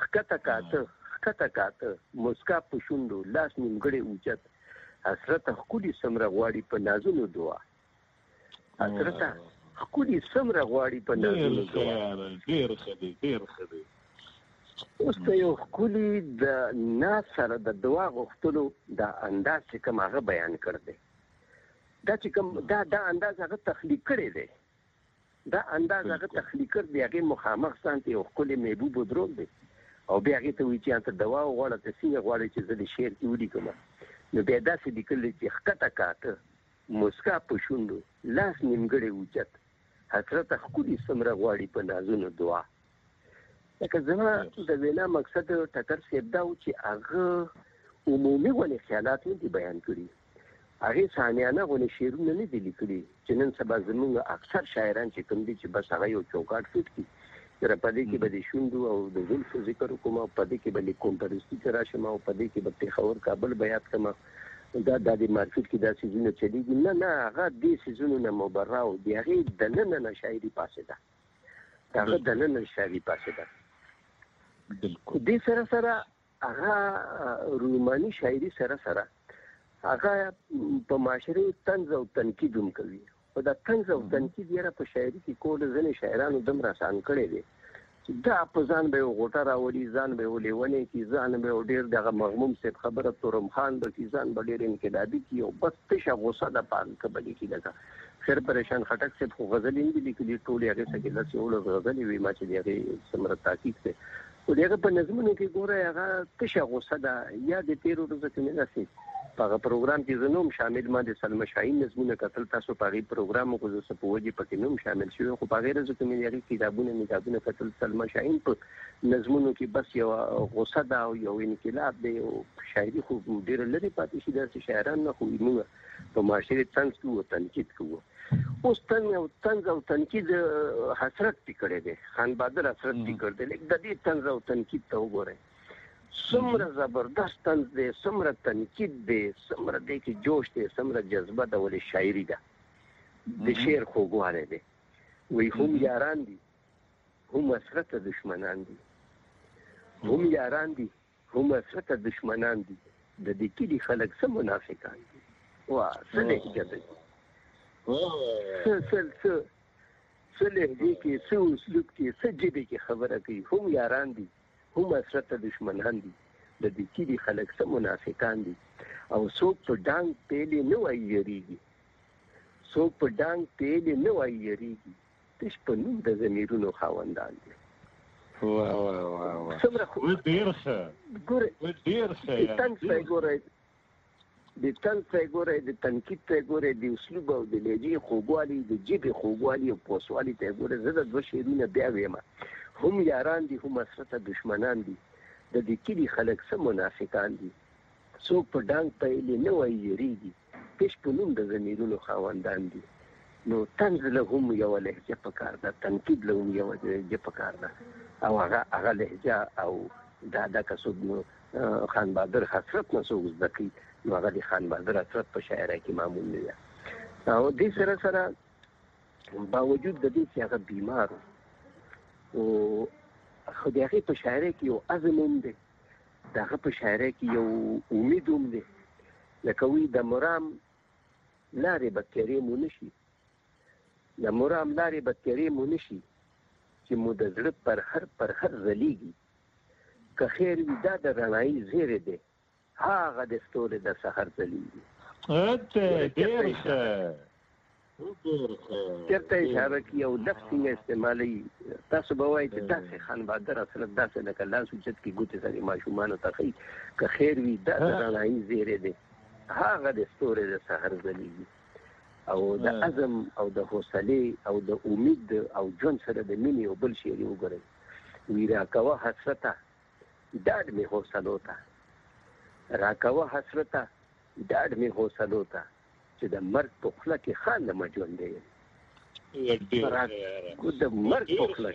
Speaker 3: ښکته کاته مسکا په شونډو لاس نیمګړی اوچت حسرته ښکلي څومره غواړي په نازونو دعا حسرته ښکلي څومره غواړي په نازونو دعا
Speaker 2: ډېر ښه دی
Speaker 3: اوس ته یو ښکلي د ناز سره د دعا غوښتلو دا انداز چې کوم هغه بیان کړ دی دا چې کوم دا انداز هغه تخلیق کړی دی دا انداز هغه تخلیق کړ دی هغې مخامخ ځان ته یو ښکلی محبوب ودرول دی او بیا هغې ته وایي چې ته دوا وغواړه ته څنګه غواړې چې زه د شعر کې ولیکم نو بیا داسې لیکلی چې ښکته کاته مسکا په شونډو لاس نیمګړی اوچت حسرته ښکلي څومره غواړي په نازونو دعا لکه زما د وینا مقصد ټکر صاحب دا و چې هغه عمومي غونې خیالات نه دي بیان کړي هغې ثانیانه غونې شعرونه نه دي لیکلي چې نن سبا زموږ اکثر شاعران چې کوم دي چې بس هغه یو چوکاټ فټ کړي چې په دې کې به د شونډو او د زلفو ذکر وکړم او په دې کې به لیکوم پرستي ته راشم او په دې کې به پېښور کابل به یاد کړم دا د مارکیټ کې دا څیزونه چلیږي نه هغه دې څیزونو نه مبرا او د هغې دننه نه شاعري پاسې ده هغه دننه شاعري پاسې ده دې سره هغه روماني شاعري سره هغه په معاشري طنز او تنقید هم کوي او دا طنز او تنقید یې په شاعري کې کول ځینې شاعرانو دومره آسان کړی دی چې دا په ځان به یو غوټه راولي ځان به یې لیونی کړي ځان به یې ډېر دغه مغموم صاحب خبره تورم خان به کړي ځان به ډېر انقلابي کړي او بس تشه غوسه ده په هلکه به لیکي لکه خیر پریشان خټک صاحب خو غزلې نه دي لیکلي ټولې هغې څه کې لس یولس غزلې وي ما چې د هغې څومره تحقیق دی خو د هغه په نظمونو کې ګورئ هغه تشه غوسه ده یا د تېرو ورځو کې مې داسې په هغه پروګرام کې زه نوم شامل ما د سلمه شاهین نظمونه کتل تاسو په هغې پروګرام وکړو زه څه په وجې پکې نوم شامل شوی خو په هغې ورځو کې مې د هغې کتابونه کتل سلمه شاهین په نظمونو کې بس یو غوسه ده او یو انقلاب دی او شاعري خو ډېره لرې پاتې شي داسې شاعران نه خو موږ په معاشرې طنز کوو تنقید کوو اوس طنز او تنقید حسرت پې کړی دی خان بهادر حسرت پې کړی دی لږ د دې طنز او تنقید ته وګورئ څومره زبردست طنز دی څومره تنقید دی څومره دی کې جوش دی څومره جذبه ده ولې شاعري ده د شعر خوږوالی دی وایي هم یاران دي هم حسرته دشمنان دي هم یاران دي هم حسرته دشمنان دي د دې کلي خلک څه منافقان دي وا څه لهجه ده څه لهجې کې څه اسلوب کې څه ژبې کې خبره کوي هم یاران دي هم حسرته دشمنان دي د دې کلي خلک څه منافقان دي او څوک په ډانګ پیلې نه وایي یریږي څوک په ډانګ پیلې نه وایي یریږي تش په نوم د ضمیرونو خاوندان دي د طنز ته ګورئ د تنقید ته ګورئ د اسلوب او د لهجې خوږوالي د ژبې خوږوالي او پوسوالي ته ګورئ زه د دوه شعرونه بیا ویم هم یاران دي هم حسرته دشمنان دي د دې کلي خلک څه منافقان دي څوک په ډانګ پیلې نه وایي یریږي پیش په نوم د ضمیرونو خاوندان دي. نو طنز له هم یو لهجه پکار ده، تنقید له هم یو لهجه پکار ده، او هغه لهجه او دا کسب نو خان بهادر حسرت نه څوک زده کوي، نو هغه د خان بهادر حسرت په شاعرۍ کې معمول نه ده. او دې سره باوجود د دې چې هغه بیمار او خو د هغې په شاعرۍ کې یو عزم هم دی، د هغه په شاعرۍ کې یو امید هم دی. لکه وایي د مرام لارې به تیرې مو نشي، د مرام لارې به تیرې مو نشي چې مو د زړه پر هر ځلیږي. که خیر وي دا د رڼایي زیری دی، هغه د ستوري د سحر ځلیږي.
Speaker 2: ډېر ښه
Speaker 3: چېرته اشاره کوي او لفظ څنګه استعمالوي. تاسو به وایئ چې داسې خان بهادر حسرت داسې لکه لاس اوچت کړي ګوتې سره ماشومانو ته ښیي. که خیر وي دا د رڼایي زیری دی، هغه د ستوري د سحر ځلیږي. او د عزم او د حوصلې او د امید او ژوند سره د مینې یو بل شعر یې وګورئ. وی راکوه حسرته ډاډ مې حوصلو ته، راکوه حسرته ډاډ مې حوصلو ته، چې د مرګ په خوله کې خان لمه ژوندی یم. د مرګ په خوله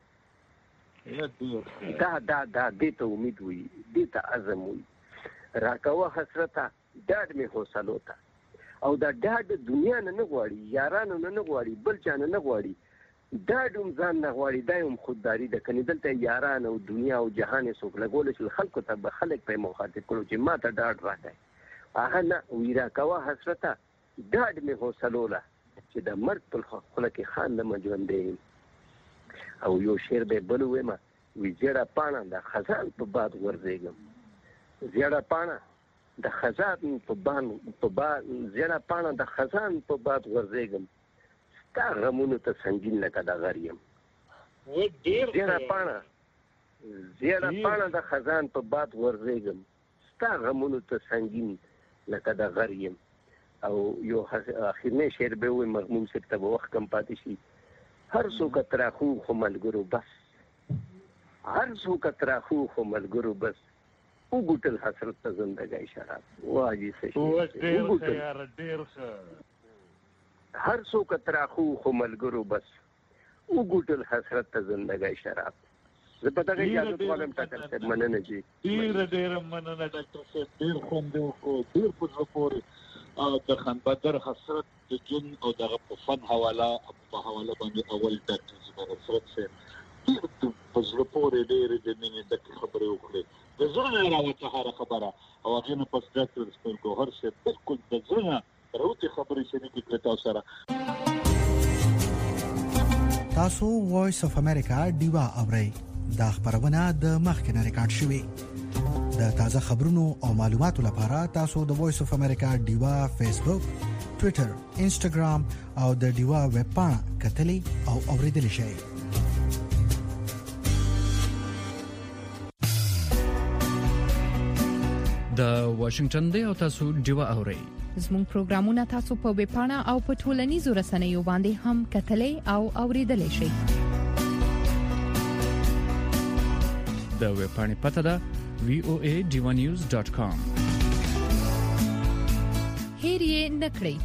Speaker 3: کې دا دې ته امید وي، دې ته عزم وي. راکوه حسرته ډاډ مې حوصلو ته. او دا ډاډ دنیا نه غواړي، یارانو نه غواړي، بل چا نه غواړي. ډاډ هم ځان نه غواړي، دا هم خودداري ده. کنې دلته یاران او دنیا او جهان یې څوک لګولی چې خلکو ته به خلک پرې مخاطب کړو چې ما ته ډاډ راکړئ. هغه نه، وی راکوه حسرته ډاډ مې حوصلو له، چې د مرګ په خوله کې خان لمه ژوندی یم. او یو شعر به بل ووایم، وی زیړه پاڼه د خزان په باد غورځېږم، زیړه پاڼه د خزان زیړه پاڼه د خزان په باد غورځېږم، ستا غمونو ته سنګین لکه د غر یم. زیړه پاڼه د خزان په باد غورځېږم، ستا غمونو ته سنګین لکه د غر یم. او یو اخرنی شعر به ووایم، مرحوم صاحب ته به وخت کم پاتې شي. هر څوک تراخو خو ملګرو بس، هر څوک تراخو خو ملګرو بس، وګوټل حسرت ته زندګۍ شراب. واجی هر څوک تراخو خو ملګرو بس، وګوټل حسرت ته زندګۍ شراب. زه په دغه اجازه غواړم ډاکټر صاحب. مننه جی،
Speaker 2: ډېره مننه ډاکټر صاحب. ډېر خوند وکړو، ډېر په زړه پورې د خان بهادر حسرت د ژوند او دغه په فن حواله باندې اول ډاکټر زبیر حسرت صاحب ډېر په زړه پورې ډېرې د مینې ډکې خبرې وکړې، د زړه نه راوته هره خبره. او هغې نه پس ډاکټر اسماعیل ګوهر صاحب بالکل د زړه نه راوتې خبرې شریکې کړې تاسو سره.
Speaker 1: تاسو وایس اف امریکا ډیوا اورئ. دا خبرونه د مخکنه ریکارډ شوې. د تازه خبرونو او معلوماتو لپاره تاسو د وایس اف امریکا ډیوا فیسبوک، ټوئیټر، انسټاګرام او د ډیوا ویب پاڼه کتلې او اوریدلې شئ.
Speaker 4: د واشنگټن دی او تاسو ډیوا اورئ.
Speaker 6: زموږ پروګرامونه تاسو په ویب پاڼه او په ټولنیزو رسنیو باندې هم کتلې او اوریدلې شئ.
Speaker 4: د ویب پاڼې پته ده voadivanews.com.
Speaker 6: هیر یې نکړئ.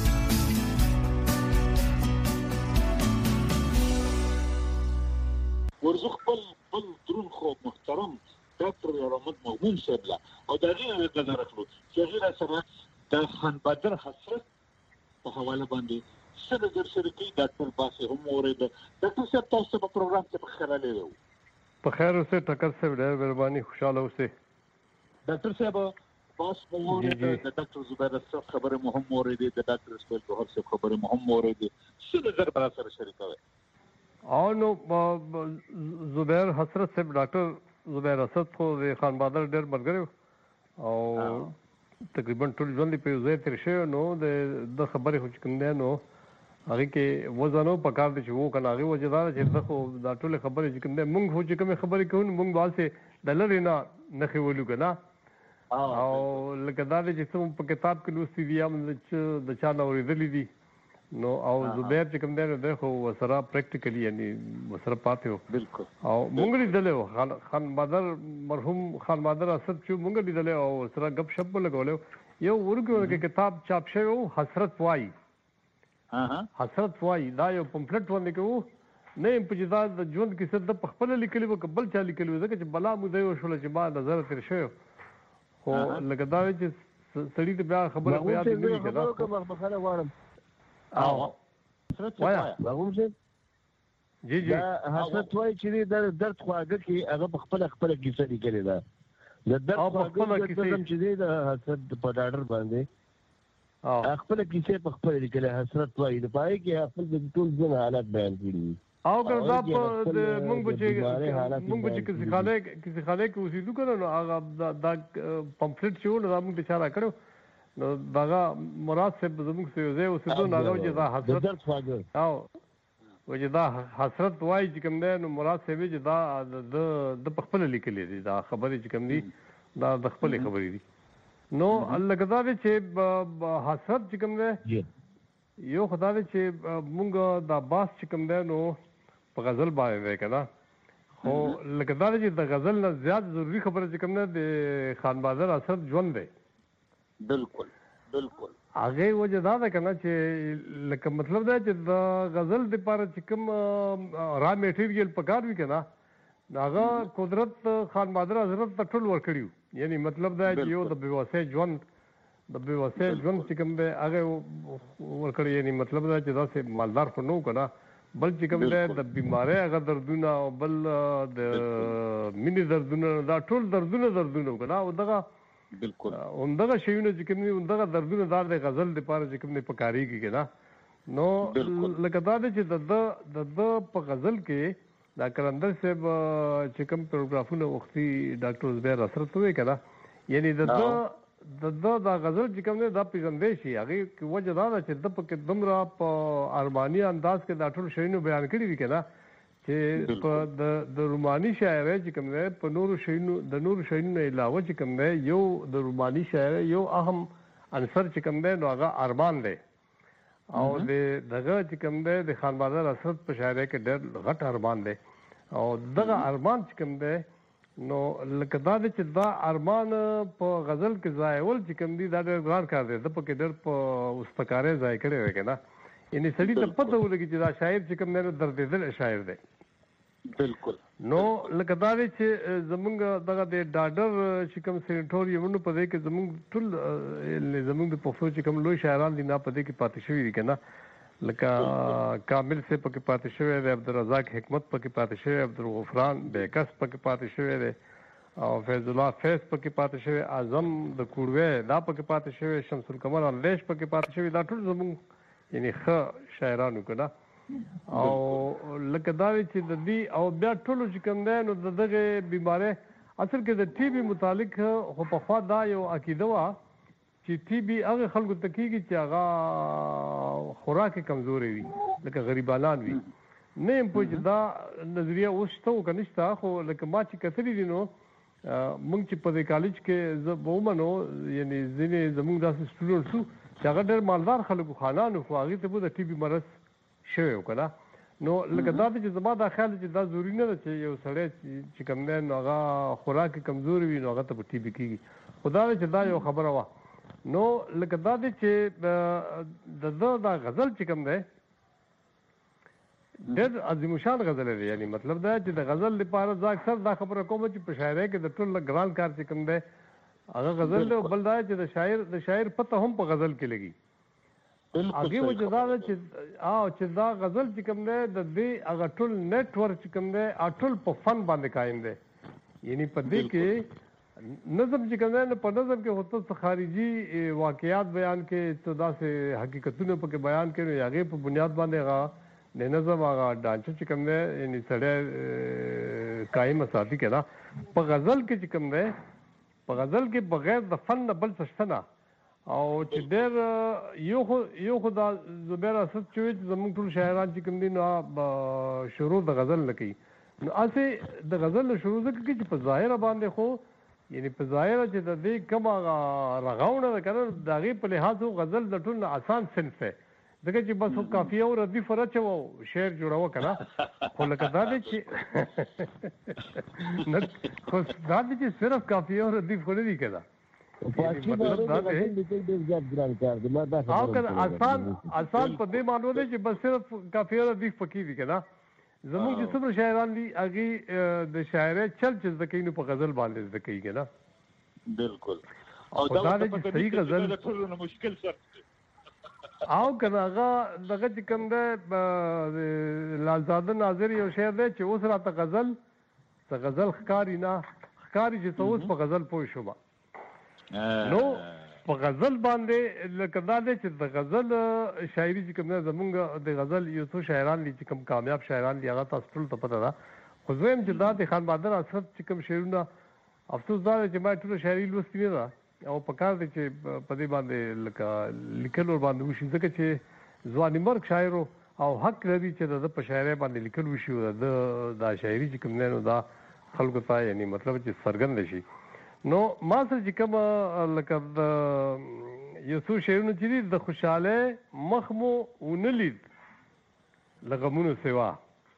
Speaker 2: ورزو خپل درون خو محترم ډاکټر رحمت مومن صاحب لا او دا غیر د درخلو چې غیر سره د خان بهادر حسرت په حواله باندې سره در سره کې ډاکټر باسي هم اورید. ډاکټر صاحب تاسو په پروګرام کې په خیر لرو.
Speaker 7: په خیر اوسه ټکر صاحب ډېر مهرباني، خوشاله اوسه.
Speaker 2: ډاکټر صاحب باس مو اورید، د ډاکټر زبیر صاحب خبره مهم اورید، د ډاکټر اسماعیل ګوهر صاحب خبره مهم اورید. څه نظر برا سره شریکوي؟
Speaker 7: او نو زبیر حسرت صاحب ډاکټر زبیر حسرت خو د خان بهادر ډېر ملګری او تقریبا ټول ژوند په ځای تیر شوی. نو د خبرې خو کوم دی نو هغه کې وزنو په کار دي چې وو کنه هغه وجدار چې زه خو دا ټول خبرې چې کوم دی مونږ خو چې کوم خبرې کوو مونږ واسه د لری نه خولو کنه. او لکه دا چې څوم په کتاب کې لوستي دي هم د چا نو ورېدلې دي. نو او زبیر چې کوم دی نو خو وسره پریکټیکلی یعنی وسره پاتې وو بالکل. او مونږ لیدلې خان بهادر مرحوم خان بهادر اسد چې مونږ لیدلې او سره غب شپ لګولې یو ورګو کتاب چاپ شوی و حسرت وای حسرت وای دا یو پمفلټ باندې کوو نه په جدا د ژوند کې څه د خپل لیکلي و قبل چا لیکلي و ځکه چې بلا مو دی شول چې ما نظر تر شوی خو لکه دا چې سړی ته بیا خبره په یاد نه کړه
Speaker 3: مخاله وارم
Speaker 7: حسرت وای
Speaker 3: راغوم چې جی حسرت وای چې د درد خواږه کې هغه په خپل کیسه لیکلي ده د درد خواږه چې دی د حسرت په ډاډر باندې خپل کیسه په خپل لیکلي حسرت وای د پای کې خپل د ټول ژوند حالات بیان کړي
Speaker 7: او ګرځا په مونږ چې کسی خاله کې اوسېدو کنه نو هغه دا پمفلټ شو نو موږ اشاره کړو نو دا مراد صاحب زموږ سره یو اوسېدو نو هغه چې دا حسرت او وجه دا حسرت وای چې کوم دی نو مراد صاحب چې دا د خپل لیکلي دي دا خبرې چې کوم دي دا د خپل خبرې دي نو الله کدا چې حسرت چې کوم دی یو خدای چې مونږ دا باس چې کوم دی نو په غزل باندې دی کنه خو لکه دا چې د غزل نه زیات ضروری خبره چې کوم دی د خان بهادر حسرت ژوند دی
Speaker 2: بالکل
Speaker 7: هغه وجه دا ده کنه چې لکه مطلب دا چې د غزل د لپاره چې کوم را میټیریل پکار وی کنه هغه قدرت خان بهادر حضرت ته ټول ورکړیو یعنی مطلب دا چې یو د بیواسه ژوند چې کوم دی هغه ورکړی یعنی مطلب دا چې دا سه مالدار خو نو کنه بل چې کوم دی د بیماری هغه دردونه او بل د مینې دردونه دا ټول دردونه کنه او دغه
Speaker 2: بالکل
Speaker 7: اندغه شیونه چې کوم دي اندغه دردونه دار د غزل لپاره چې کوم نه پکاريږي کنه نو لکه دا چې د په غزل کې دا کلندر صاحب چې کوم پاراګرافونه وختي ډاکټر زبیر حسرت وې کنه یعنی د غزل چې کوم نه دا پیژندې شي هغه وجه دا چې د په دمرا په ارمانی انداز کې دا ټول شیونه بیان کړی دي کنه چې په د روماني شاعرۍ چې کوم دی په نورو شیونو نه علاوه چې کوم دی یو د روماني شاعرۍ یو اهم عنصر چې کوم دی نو هغه ارمان دی او دغه چې کوم دی د خان بهادر حسرت په شاعرۍ کې ډېر غټ ارمان دی او دغه ارمان چې کوم دی نو لکه دا چې دا ارمان په غزل کې ځایول چې کوم دی دا ډېر ګران کار دی د په کې ډېر په اوسپکارۍ ځای کړی وی کنه یعنی سړی ته پته ولګي چې دا شاعر چې کوم نه دردېدل شاعر دی
Speaker 2: بالکل
Speaker 7: نو لکه دا چې زمونږ دغه د ډاډر چې کوم سینټوریومونو په دې کې زمونږ ټول زمونږ د پښتو چې کوم لوی شاعران دي نه په دې کې پاتې شوي دي کنه لکه کامل سے پکې پاتې شوی دی عبدالرزاق حکمت پکې پاتې شوی عبدالغفران بیکس پکې پاتې شوی دی او فیض الله فیض پکې پاتې شوی اعظم د کوړوي دا پکې پاتې شوی شمس القمر الیش پکې پاتې شوی دا ټول زمونږ یعنی ښه شاعرانو کنه او لکه دا چې د دې او بیا ټولو چې کوم دی نو دغه بیماری اصل کې د ټي بي متعلق خو په خوا دا یو عقیده وه چې ټي بي هغه خلکو ته کېږي چې هغه خوراک کمزوري وي لکه غریبانان وي نه یم پوه چې دا نظریه اوس شته او که نشته خو لکه ما چې کتلي دي نو موږ چې په دې کالج کې زه به ومنو یعنی ځینې زموږ داسې سټوډنټس وو چې هغه ډېر مالدار خلکو خانانو خو هغې ته به د ټي بي مرض شوی و که نه نو لکه دا چې زما دا خیال چې دا ضروري نه ده چې یو سړی چې کوم دی نو هغه خوراک کمزوري وي نو هغه ته په ټي بي کېږي خو دا دی چې دا یو خبره وه نو لکه دا دی چې د دا غزل چې کوم دی ډېر عظیم شان غزل دی یعنی مطلب دا چې د غزل لپاره زه اکثر دا خبره کوم چې په شاعرۍ کې د ټول ګران کار چې کوم دی هغه غزل دی بل دا چې د شاعر پته هم په غزل کې لګي هغې وجه دا ده چې دا غزل چې کوم دی د دې هغه ټول نیټ ورک چې کوم دی ټول په فن باندې قایم دی یعنی په دې کې نظم چې کوم دی نو په نظم کې خو ته خارجي واقعات بیان کې ته داسې حقیقتونه پکې بیان کړي نو هغې په بنیاد باندې هغه د نظم هغه ډانچه چې کوم دی یعنی سړی قایم ساتي که نه په غزل کې چې کوم دی په غزل کې بغیر د فن نه بل څه شته نه او چې ډېر یو خو دا زبیر حسرت چې وایي چې زموږ ټول شاعران چې کوم دي نو شروع د غزل نه کوي نو هسې د غزل نه شروع ځکه کوي چې په ظاهره باندې خو یعنی په ظاهره چې د دې کوم هغه رغاونه ده که نه د هغې په لحاظ غزل د ټول نه اسان صنف دی ځکه چې بس قافیه او ردیف ورچوه او شعر جوړوه که نه خو لکه دا دی چې خو دا دی چې صرف قافیه او ردیف خو نه دي که نه
Speaker 3: فارسی باندې غزل لیکل ډېر زیات ګران کار دی. ما دا
Speaker 7: او کنه آسان په دې معنی دی چې بس صرف کافیه دی فقیر دی کنه. زموږ چې څومره شاعران دي هغه د شاعرۍ چل چې زده کوي نو په غزل باندې زده کوي کنه.
Speaker 2: بالکل. او دا د صحیح غزل ټولو مشکل سره
Speaker 7: او کنه هغه دغه چې کوم ده لالزاده ناظر یو شعر دی چې اوس راته غزل ښکاری نه ښکاری چې اوس په غزل پوه شوم. نو په غزل باندې لکه دا دی چې د غزل شاعري چې کوم زمونږ د غزل یو څو شاعران دي چې کوم کامیاب شاعران دي هغه تاسو ټول ته پته ده. خو زه یم چې دا د خان بهادر اسد چې کوم شعرونه افسوس دا دی چې ما ټوله شاعري لوستې نه ده او په کار دی چې په دې باندې لکه لیکل ور باندې وشي ځکه چې ځواني مرګ شاعر او حق لري چې د په شاعرۍ باندې لیکل وشي او دا شاعري چې کوم نه دا خلکو ته یعنی مطلب چې څرګند شي. نو ما سره چې کوم لکه د یو څو شعرونه چې دي د خوشحاله مخ مو ونه لید له غمونو سوا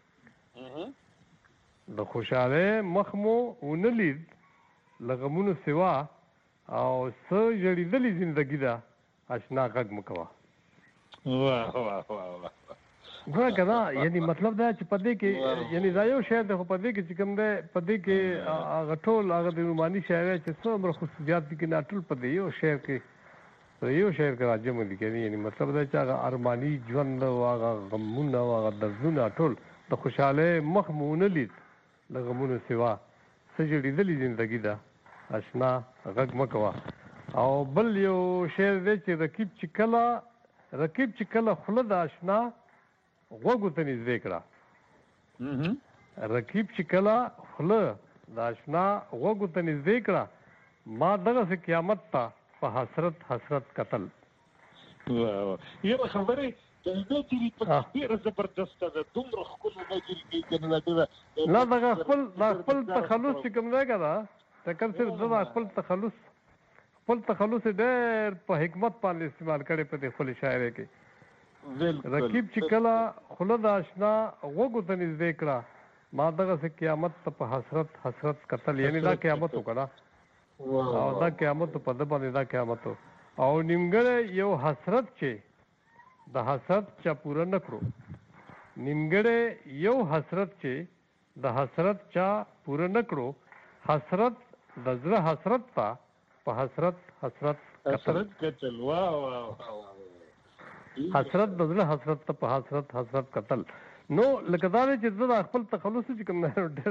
Speaker 7: د خوشحاله مخ مو ونه لید له غمونو سوا او څه جړېدلې زندګي ده اشنا غږ مه کوه.
Speaker 2: واه واه واه واه
Speaker 7: ګوره که نه یعنی مطلب دا چې په دې کې یعنی دا یو شعر دی خو په دې کې چې کوم دی په دې کې هغه ټول هغه د روماني شاعرۍ چې څومره خصوصیات دي که نه ټول په دې یو شعر کې راجمع دي که یعنی مطلب دا چې هغه ارماني ژوند او هغه غمونه او هغه دردونه ټول د خوشحالۍ مخ مو ونه لید له غمونو سوا څه جړېدلې زندګي ده اشنا غږ مه کوه. او بل یو شعر دی چې رقیب چې کله خوله د اشنا غوږو ته نږدې کړه. رقیب چې کله خوله د اشنا غوږو ته نږدې کړه ما دغسې قیامت ته په حسرت کتل.
Speaker 2: یوه خبرې د نجري په ډېره زبردسته ده دومره ښکلې نجري کوي که نه ډېره
Speaker 7: نه دغه خپل تخلص چې کوم دی که نه ټکر صرف زه دا خپل تخلص ډېر په حکمت باندې استعمال کړی په دې خپلې شاعرۍ کې. رقیب چې کله خوله د اشنا غوږو ته نږدې کړه ما دغسې قیامت ته په حسرت کتل یعنی دا قیامت وکړه او دا قیامت په ده باندې دا قیامت او نیمګړی یو حسرت چې د حسرت چا پوره نه کړو نیمګړی یو حسرت چې د حسرت چا پوره نه کړو حسرت د زړه حسرت ته په حسرت
Speaker 2: کتل. واه واه واه
Speaker 7: حسرت د زړه حسرت ته په حسرت کتل. نو لکه دا دی چې زه د خپل تخلص چې کوم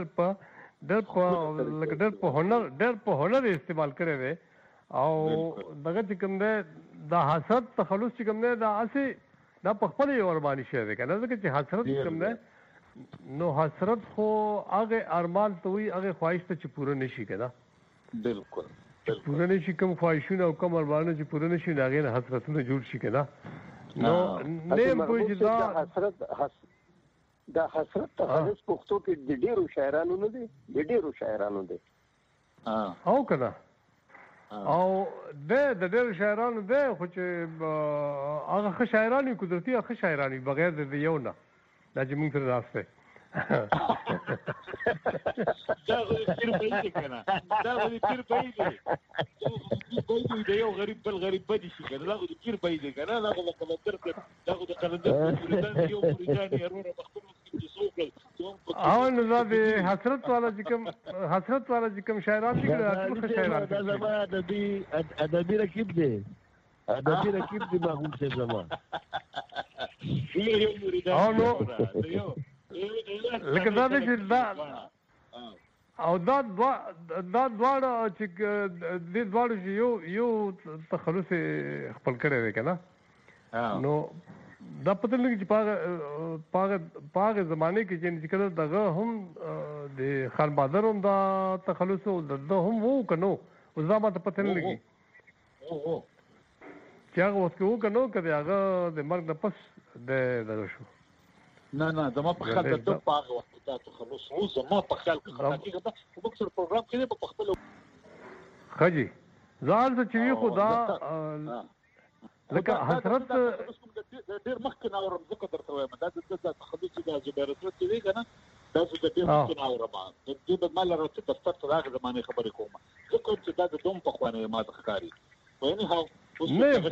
Speaker 7: ډېر په هنر استعمال کړی دی او دغه چې کوم دی د حسرت تخلص چې کوم دی دا هسې دا په خپله یو ارماني شی دی که نه ځکه چې حسرت چې کوم دی نو حسرت خو هغې ارمان ته وایي هغې خواهش ته چې پوره نه شي که نه
Speaker 2: بالکل
Speaker 7: پوره نه شي کوم خواهشونه او کوم ارمانونه چې پوره نه شي نو هغې نه حسرتونه جوړ شي که نه. نو نیم پوه چې
Speaker 3: دا حسرت تخلص پښتو کې د ډېرو شاعرانو نه دی د ډېرو شاعرانو دی
Speaker 7: او که نه او د ډېرو شاعرانو دی خو چې هغه ښه شاعران وي قدرتي ښه شاعران وي بغیر د یو نه دا چې مونږ سره ناست دی
Speaker 2: دا خو د پیر بهي دی که نه دا خو د پیر بهي دی د یو غریب بل غریب بدي شي که نه دا خو د پیر بهي دی که نه دا خو د قلندر دا خو د قلندر مریدان یو مریدان یې وروره په خپل وخت کې څه وکړل
Speaker 7: او نو دا د حسرت والا چې کوم شاعران دي که ټول ښه شاعران
Speaker 3: دا زما ادبي رقیب دی محمود صاحب زما
Speaker 2: یو مریدان
Speaker 7: او نو لکه دا دی چې دا او دا دواړه چې دې دواړو چې یو تخلص خپل کړی دی که نه نو دا پته نه لګي چې په هغه زمانې کې چې کله دغه هم د خان بهادر هم دا تخلص او ده هم وو که نو اوس دا ماته پته نه لګي چې هغه وخت کې وو که نو که د هغه د مرګ نه پس دغه شو
Speaker 2: نه زما په خیال د په هغه وخت کې دا تخلص وو زما په خیال کې حقیقت په موږ سره پروګرام کې دی په خپل
Speaker 7: ښه جي ځان څه چې وي خو دا لکه حسرت
Speaker 2: ډېر مخکې نه اورم ځکه درته وایم دا د تخلص چې دا زبیر حسرت چې دی که نه دا زه د ډېر مخکې نه اورم د دې به ما لره څه دفتر ته د هغې زمانې خبرې کوم ځکه چې چې دا د دوم په خوانه ما د ښکاری ویني هاو
Speaker 7: نه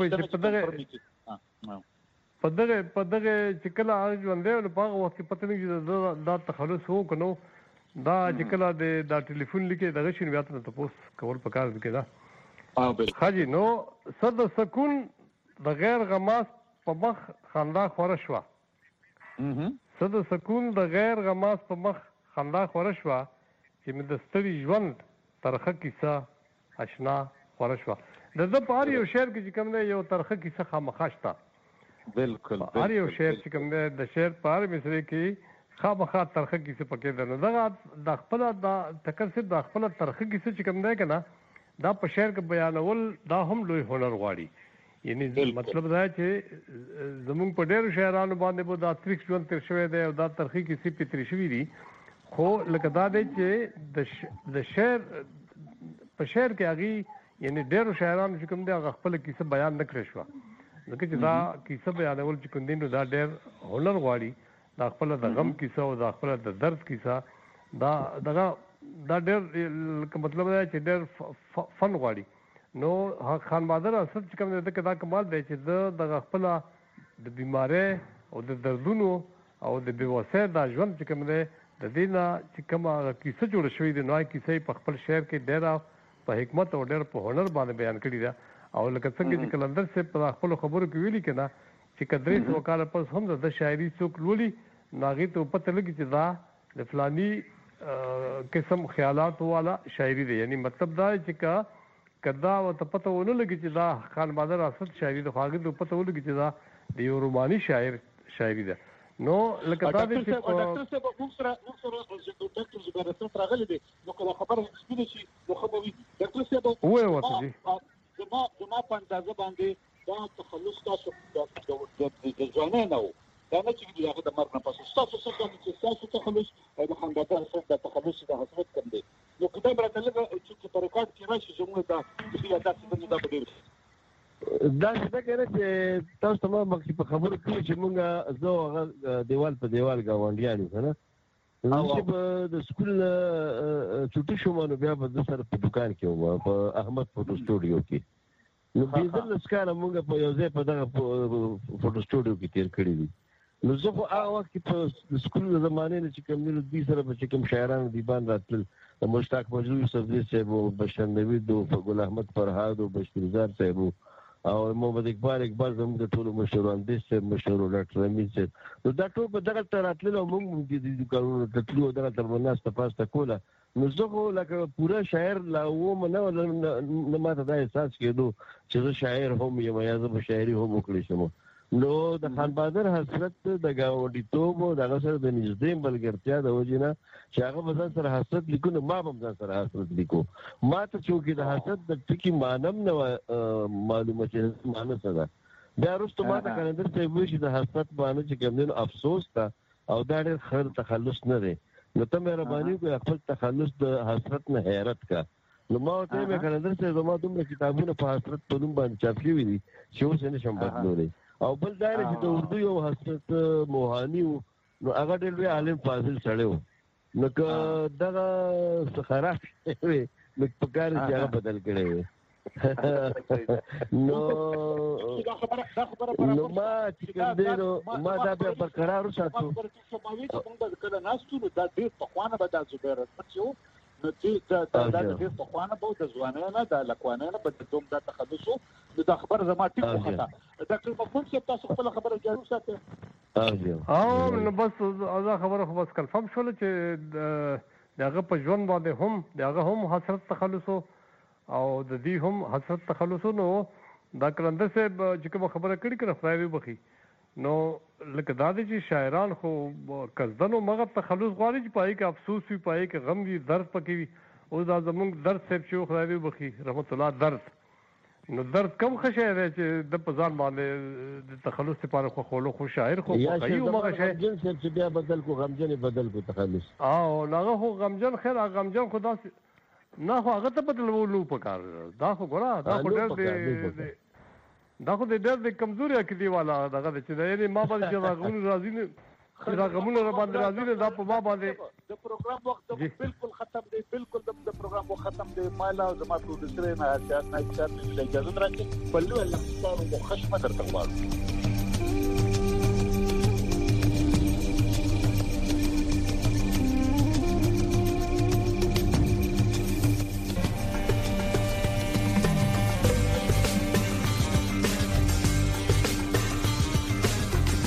Speaker 7: په دغه چې کله هغه ژوندې نو په هغه وخت کې پته نه چې دا تخلص وکړو دا چې کله د ټلیفون لیکي دغه شین بیا ته تاسو کول پکار دي کېدا حاجی نو صد سکون د غیر غماس په مخ خندا خوره شو صد سکون د غیر غماس په مخ خندا خوره شو چې مې د ستړي ژوند ترخه کیسه آشنا خوره شو د په یو شعر کې چې کوم دی یو ترخه کیسه خامخا شته
Speaker 2: بالکل
Speaker 7: هر یو شعر چې کوم دی د شعر په هر مصرع کې خامخا ترخه کیسه پکې ده نو دغه د خپل د ټکر سره د خپل ترخه کیسه چې کوم دی کنه دا په شعر کې بیانول دا هم لوی هنر غواړي یعنی مطلب دا چې زمونږ په ډېرو شاعرانو باندې به دا تریخ ژوند تیر شوی دی او دا ترخه کیسې پتري شوي دي خو لکه دا دی چې د شعر په شعر کې هغه یعنی ډېرو شاعرانو چې کوم دی هغه خپل کیسه بیان نه کړی شوه ځکه چې دا کیسه بیانول چې کوم دی نو دا ډېر هنر غواړي دا خپل د غم کیسه او دا خپل د درد کیسه دا ډېر مطلب دا چې ډېر فن غواړي نو خان بهادر اسد چې کوم دی دا کمال دی چې د خپل د بیماری او د دردونو او د بېوسۍ دا ژوند چې کوم دی د دې نه چې کومه کیسه جوړه شوې ده نو کیسه په خپل شعر کې ډېره په حکمت او ډېر په هنر باندې بیان کړې ده او لکه څنګه چې کلندر صاحب په خپل خبرو کې ویلي کنه چې کدرې سو کال پس هم د شاعري څوک لولي ناغي ته پته لګي چې دا د فلاني قسم خیالات والا شاعري ده یعنی مطلب دا چې کدا او ته پته ونه لګي چې دا خان بهادر اسد شاعري ده خاګه ته پته ولګي چې دا د یو روماني شاعري ده نو لکه دا چې
Speaker 2: ډاکټر صاحب موږ سره ډاکټر زبیر اسد راغلی دی نو کله خبره سپینه شي نو خبري ډاکټر صاحب
Speaker 7: وای وته دي
Speaker 2: زما په اندازه باندې دا تخلص تاسو د ځوانانو نو دا نه چې هغه د مرګ نه پس تاسو څنګه چې تاسو تخلص د خاندان سره د تخلص د حسرت کم دی نو کله برته لږه چې په ریکارډ کې راشي زموږ دا چې دا څه دا بدل
Speaker 3: دا څه کوي چې تاسو ته مخکې په خبرو کې چې مونږه زه هغه دیوال په دیوال گاونډیان یو کنه چې په د سکول چټي شو مونږ بیا په سره په دکان کې وو په احمد فوټو سټوډیو کې نو بیزل لسکاله مونږ په یو ځای په دغه فوټو سټوډیو کې تیر کړی دي نو زه خو هغه وخت کې په سکول زمانه نه چې کوم نو دوی سره په کوم شاعرانو دیوان راتل مشتاق مجروح یوسف صاحب او بشر نوید او ګل احمد فرهاد او بشیرزاد صاحب او محمد اقبال زموږ د ټولو مشران دي چې مشهور ډاکټر امین صاحب نو دا ټول په دغه تراتل او موږ د کارونو تطلو دغه ترمناس تاسو کوله نو زه خو لکه پورا شاعر لا و نه ماته دا احساس کېدو چې زه شاعر هم یم یا زه په شاعري هم وکړی شم نو د خان بهادر حسرت د ګاونډیتوب او دغه سره د نږدې ملګرتیا د وجې نه چې هغه به ځان سره حسرت لیکو نو ما به هم ځان سره حسرت لیکو ما ته چونکې د حسرت د ټکي معنم نه معلومه چې معنی څه ده بیا وروسته ما ته کلندر صاحب وایي چې د حسرت معنی چې کوم دی نو افسوس ته او دا ډېر ښه تخلص نه دی نو ته مهرباني وکړه خپل تخلص د حسرت نه حیرت کا نو ما ورته ویل کلندر صاحب زما دومره کتابونه په حسرت په نوم باندې چاپ شوي دي چې اوس یې نشم بدلولی او بل دا چې د اردو یو حسرت موهاني نو هغه ډېر لوی عالم فاضل سړی و نو که دغه خراب شوی نو په کار چې هغه بدل کړی وي نو ما چې کوم دی نو ما دا بیا برقرار وساتو
Speaker 2: کله ناستو نو دا ډېر پخوانه به دا زبیر اسد چې نو چې دا ډېر پخوانه به د ځوانانو د لکوانانو په دوم دا تخلص نو دا خبر زما ټیک وخته ډاکټر مفهوم چې تاسو خپل خبره جارو ساتئ
Speaker 7: او نو بس دا خبره خو بس کنفرم شول چې دغه په ژوند باندې هم دغه هم حسرت تخلص او د دې هم حسرت تخلص نو دا کلندر صاحب چې کوم خبره کړې کړه خدای دې بخي نو لکه دا چې شاعران خو قصدنو مغه تخلص غواړي چې پای کې افسوس وي پای کې غم وي درد پکې وي او دا زمونږ درد صاحب چې خدای دې بخي رحمت الله درد نو درد کم خشه دی چې د پزان باندې د تخلص لپاره خو خولو خو شاعر خو خیو مغه شي
Speaker 3: غمجن چې بیا بدل کو غمجن بدل کو تخلص
Speaker 7: او هغه خو غمجن خیر هغه غمجن خدا نه خو هغه ته بدلولو پکار دا خو ګورا دا خو ډېر دا خو ډېر د کمزوري عقیدې والا دغه چې یعنی ما باندې چې راغون راځي نه دا کومه را باندې راځي دا په ما باندې
Speaker 2: د پروګرام وخت بالکل ختم دی بالکل د پروګرام وخت ختم دی مالا زما پروډوسر نه اجازه راکړي په لوی لمسار او خشمه درته غواړم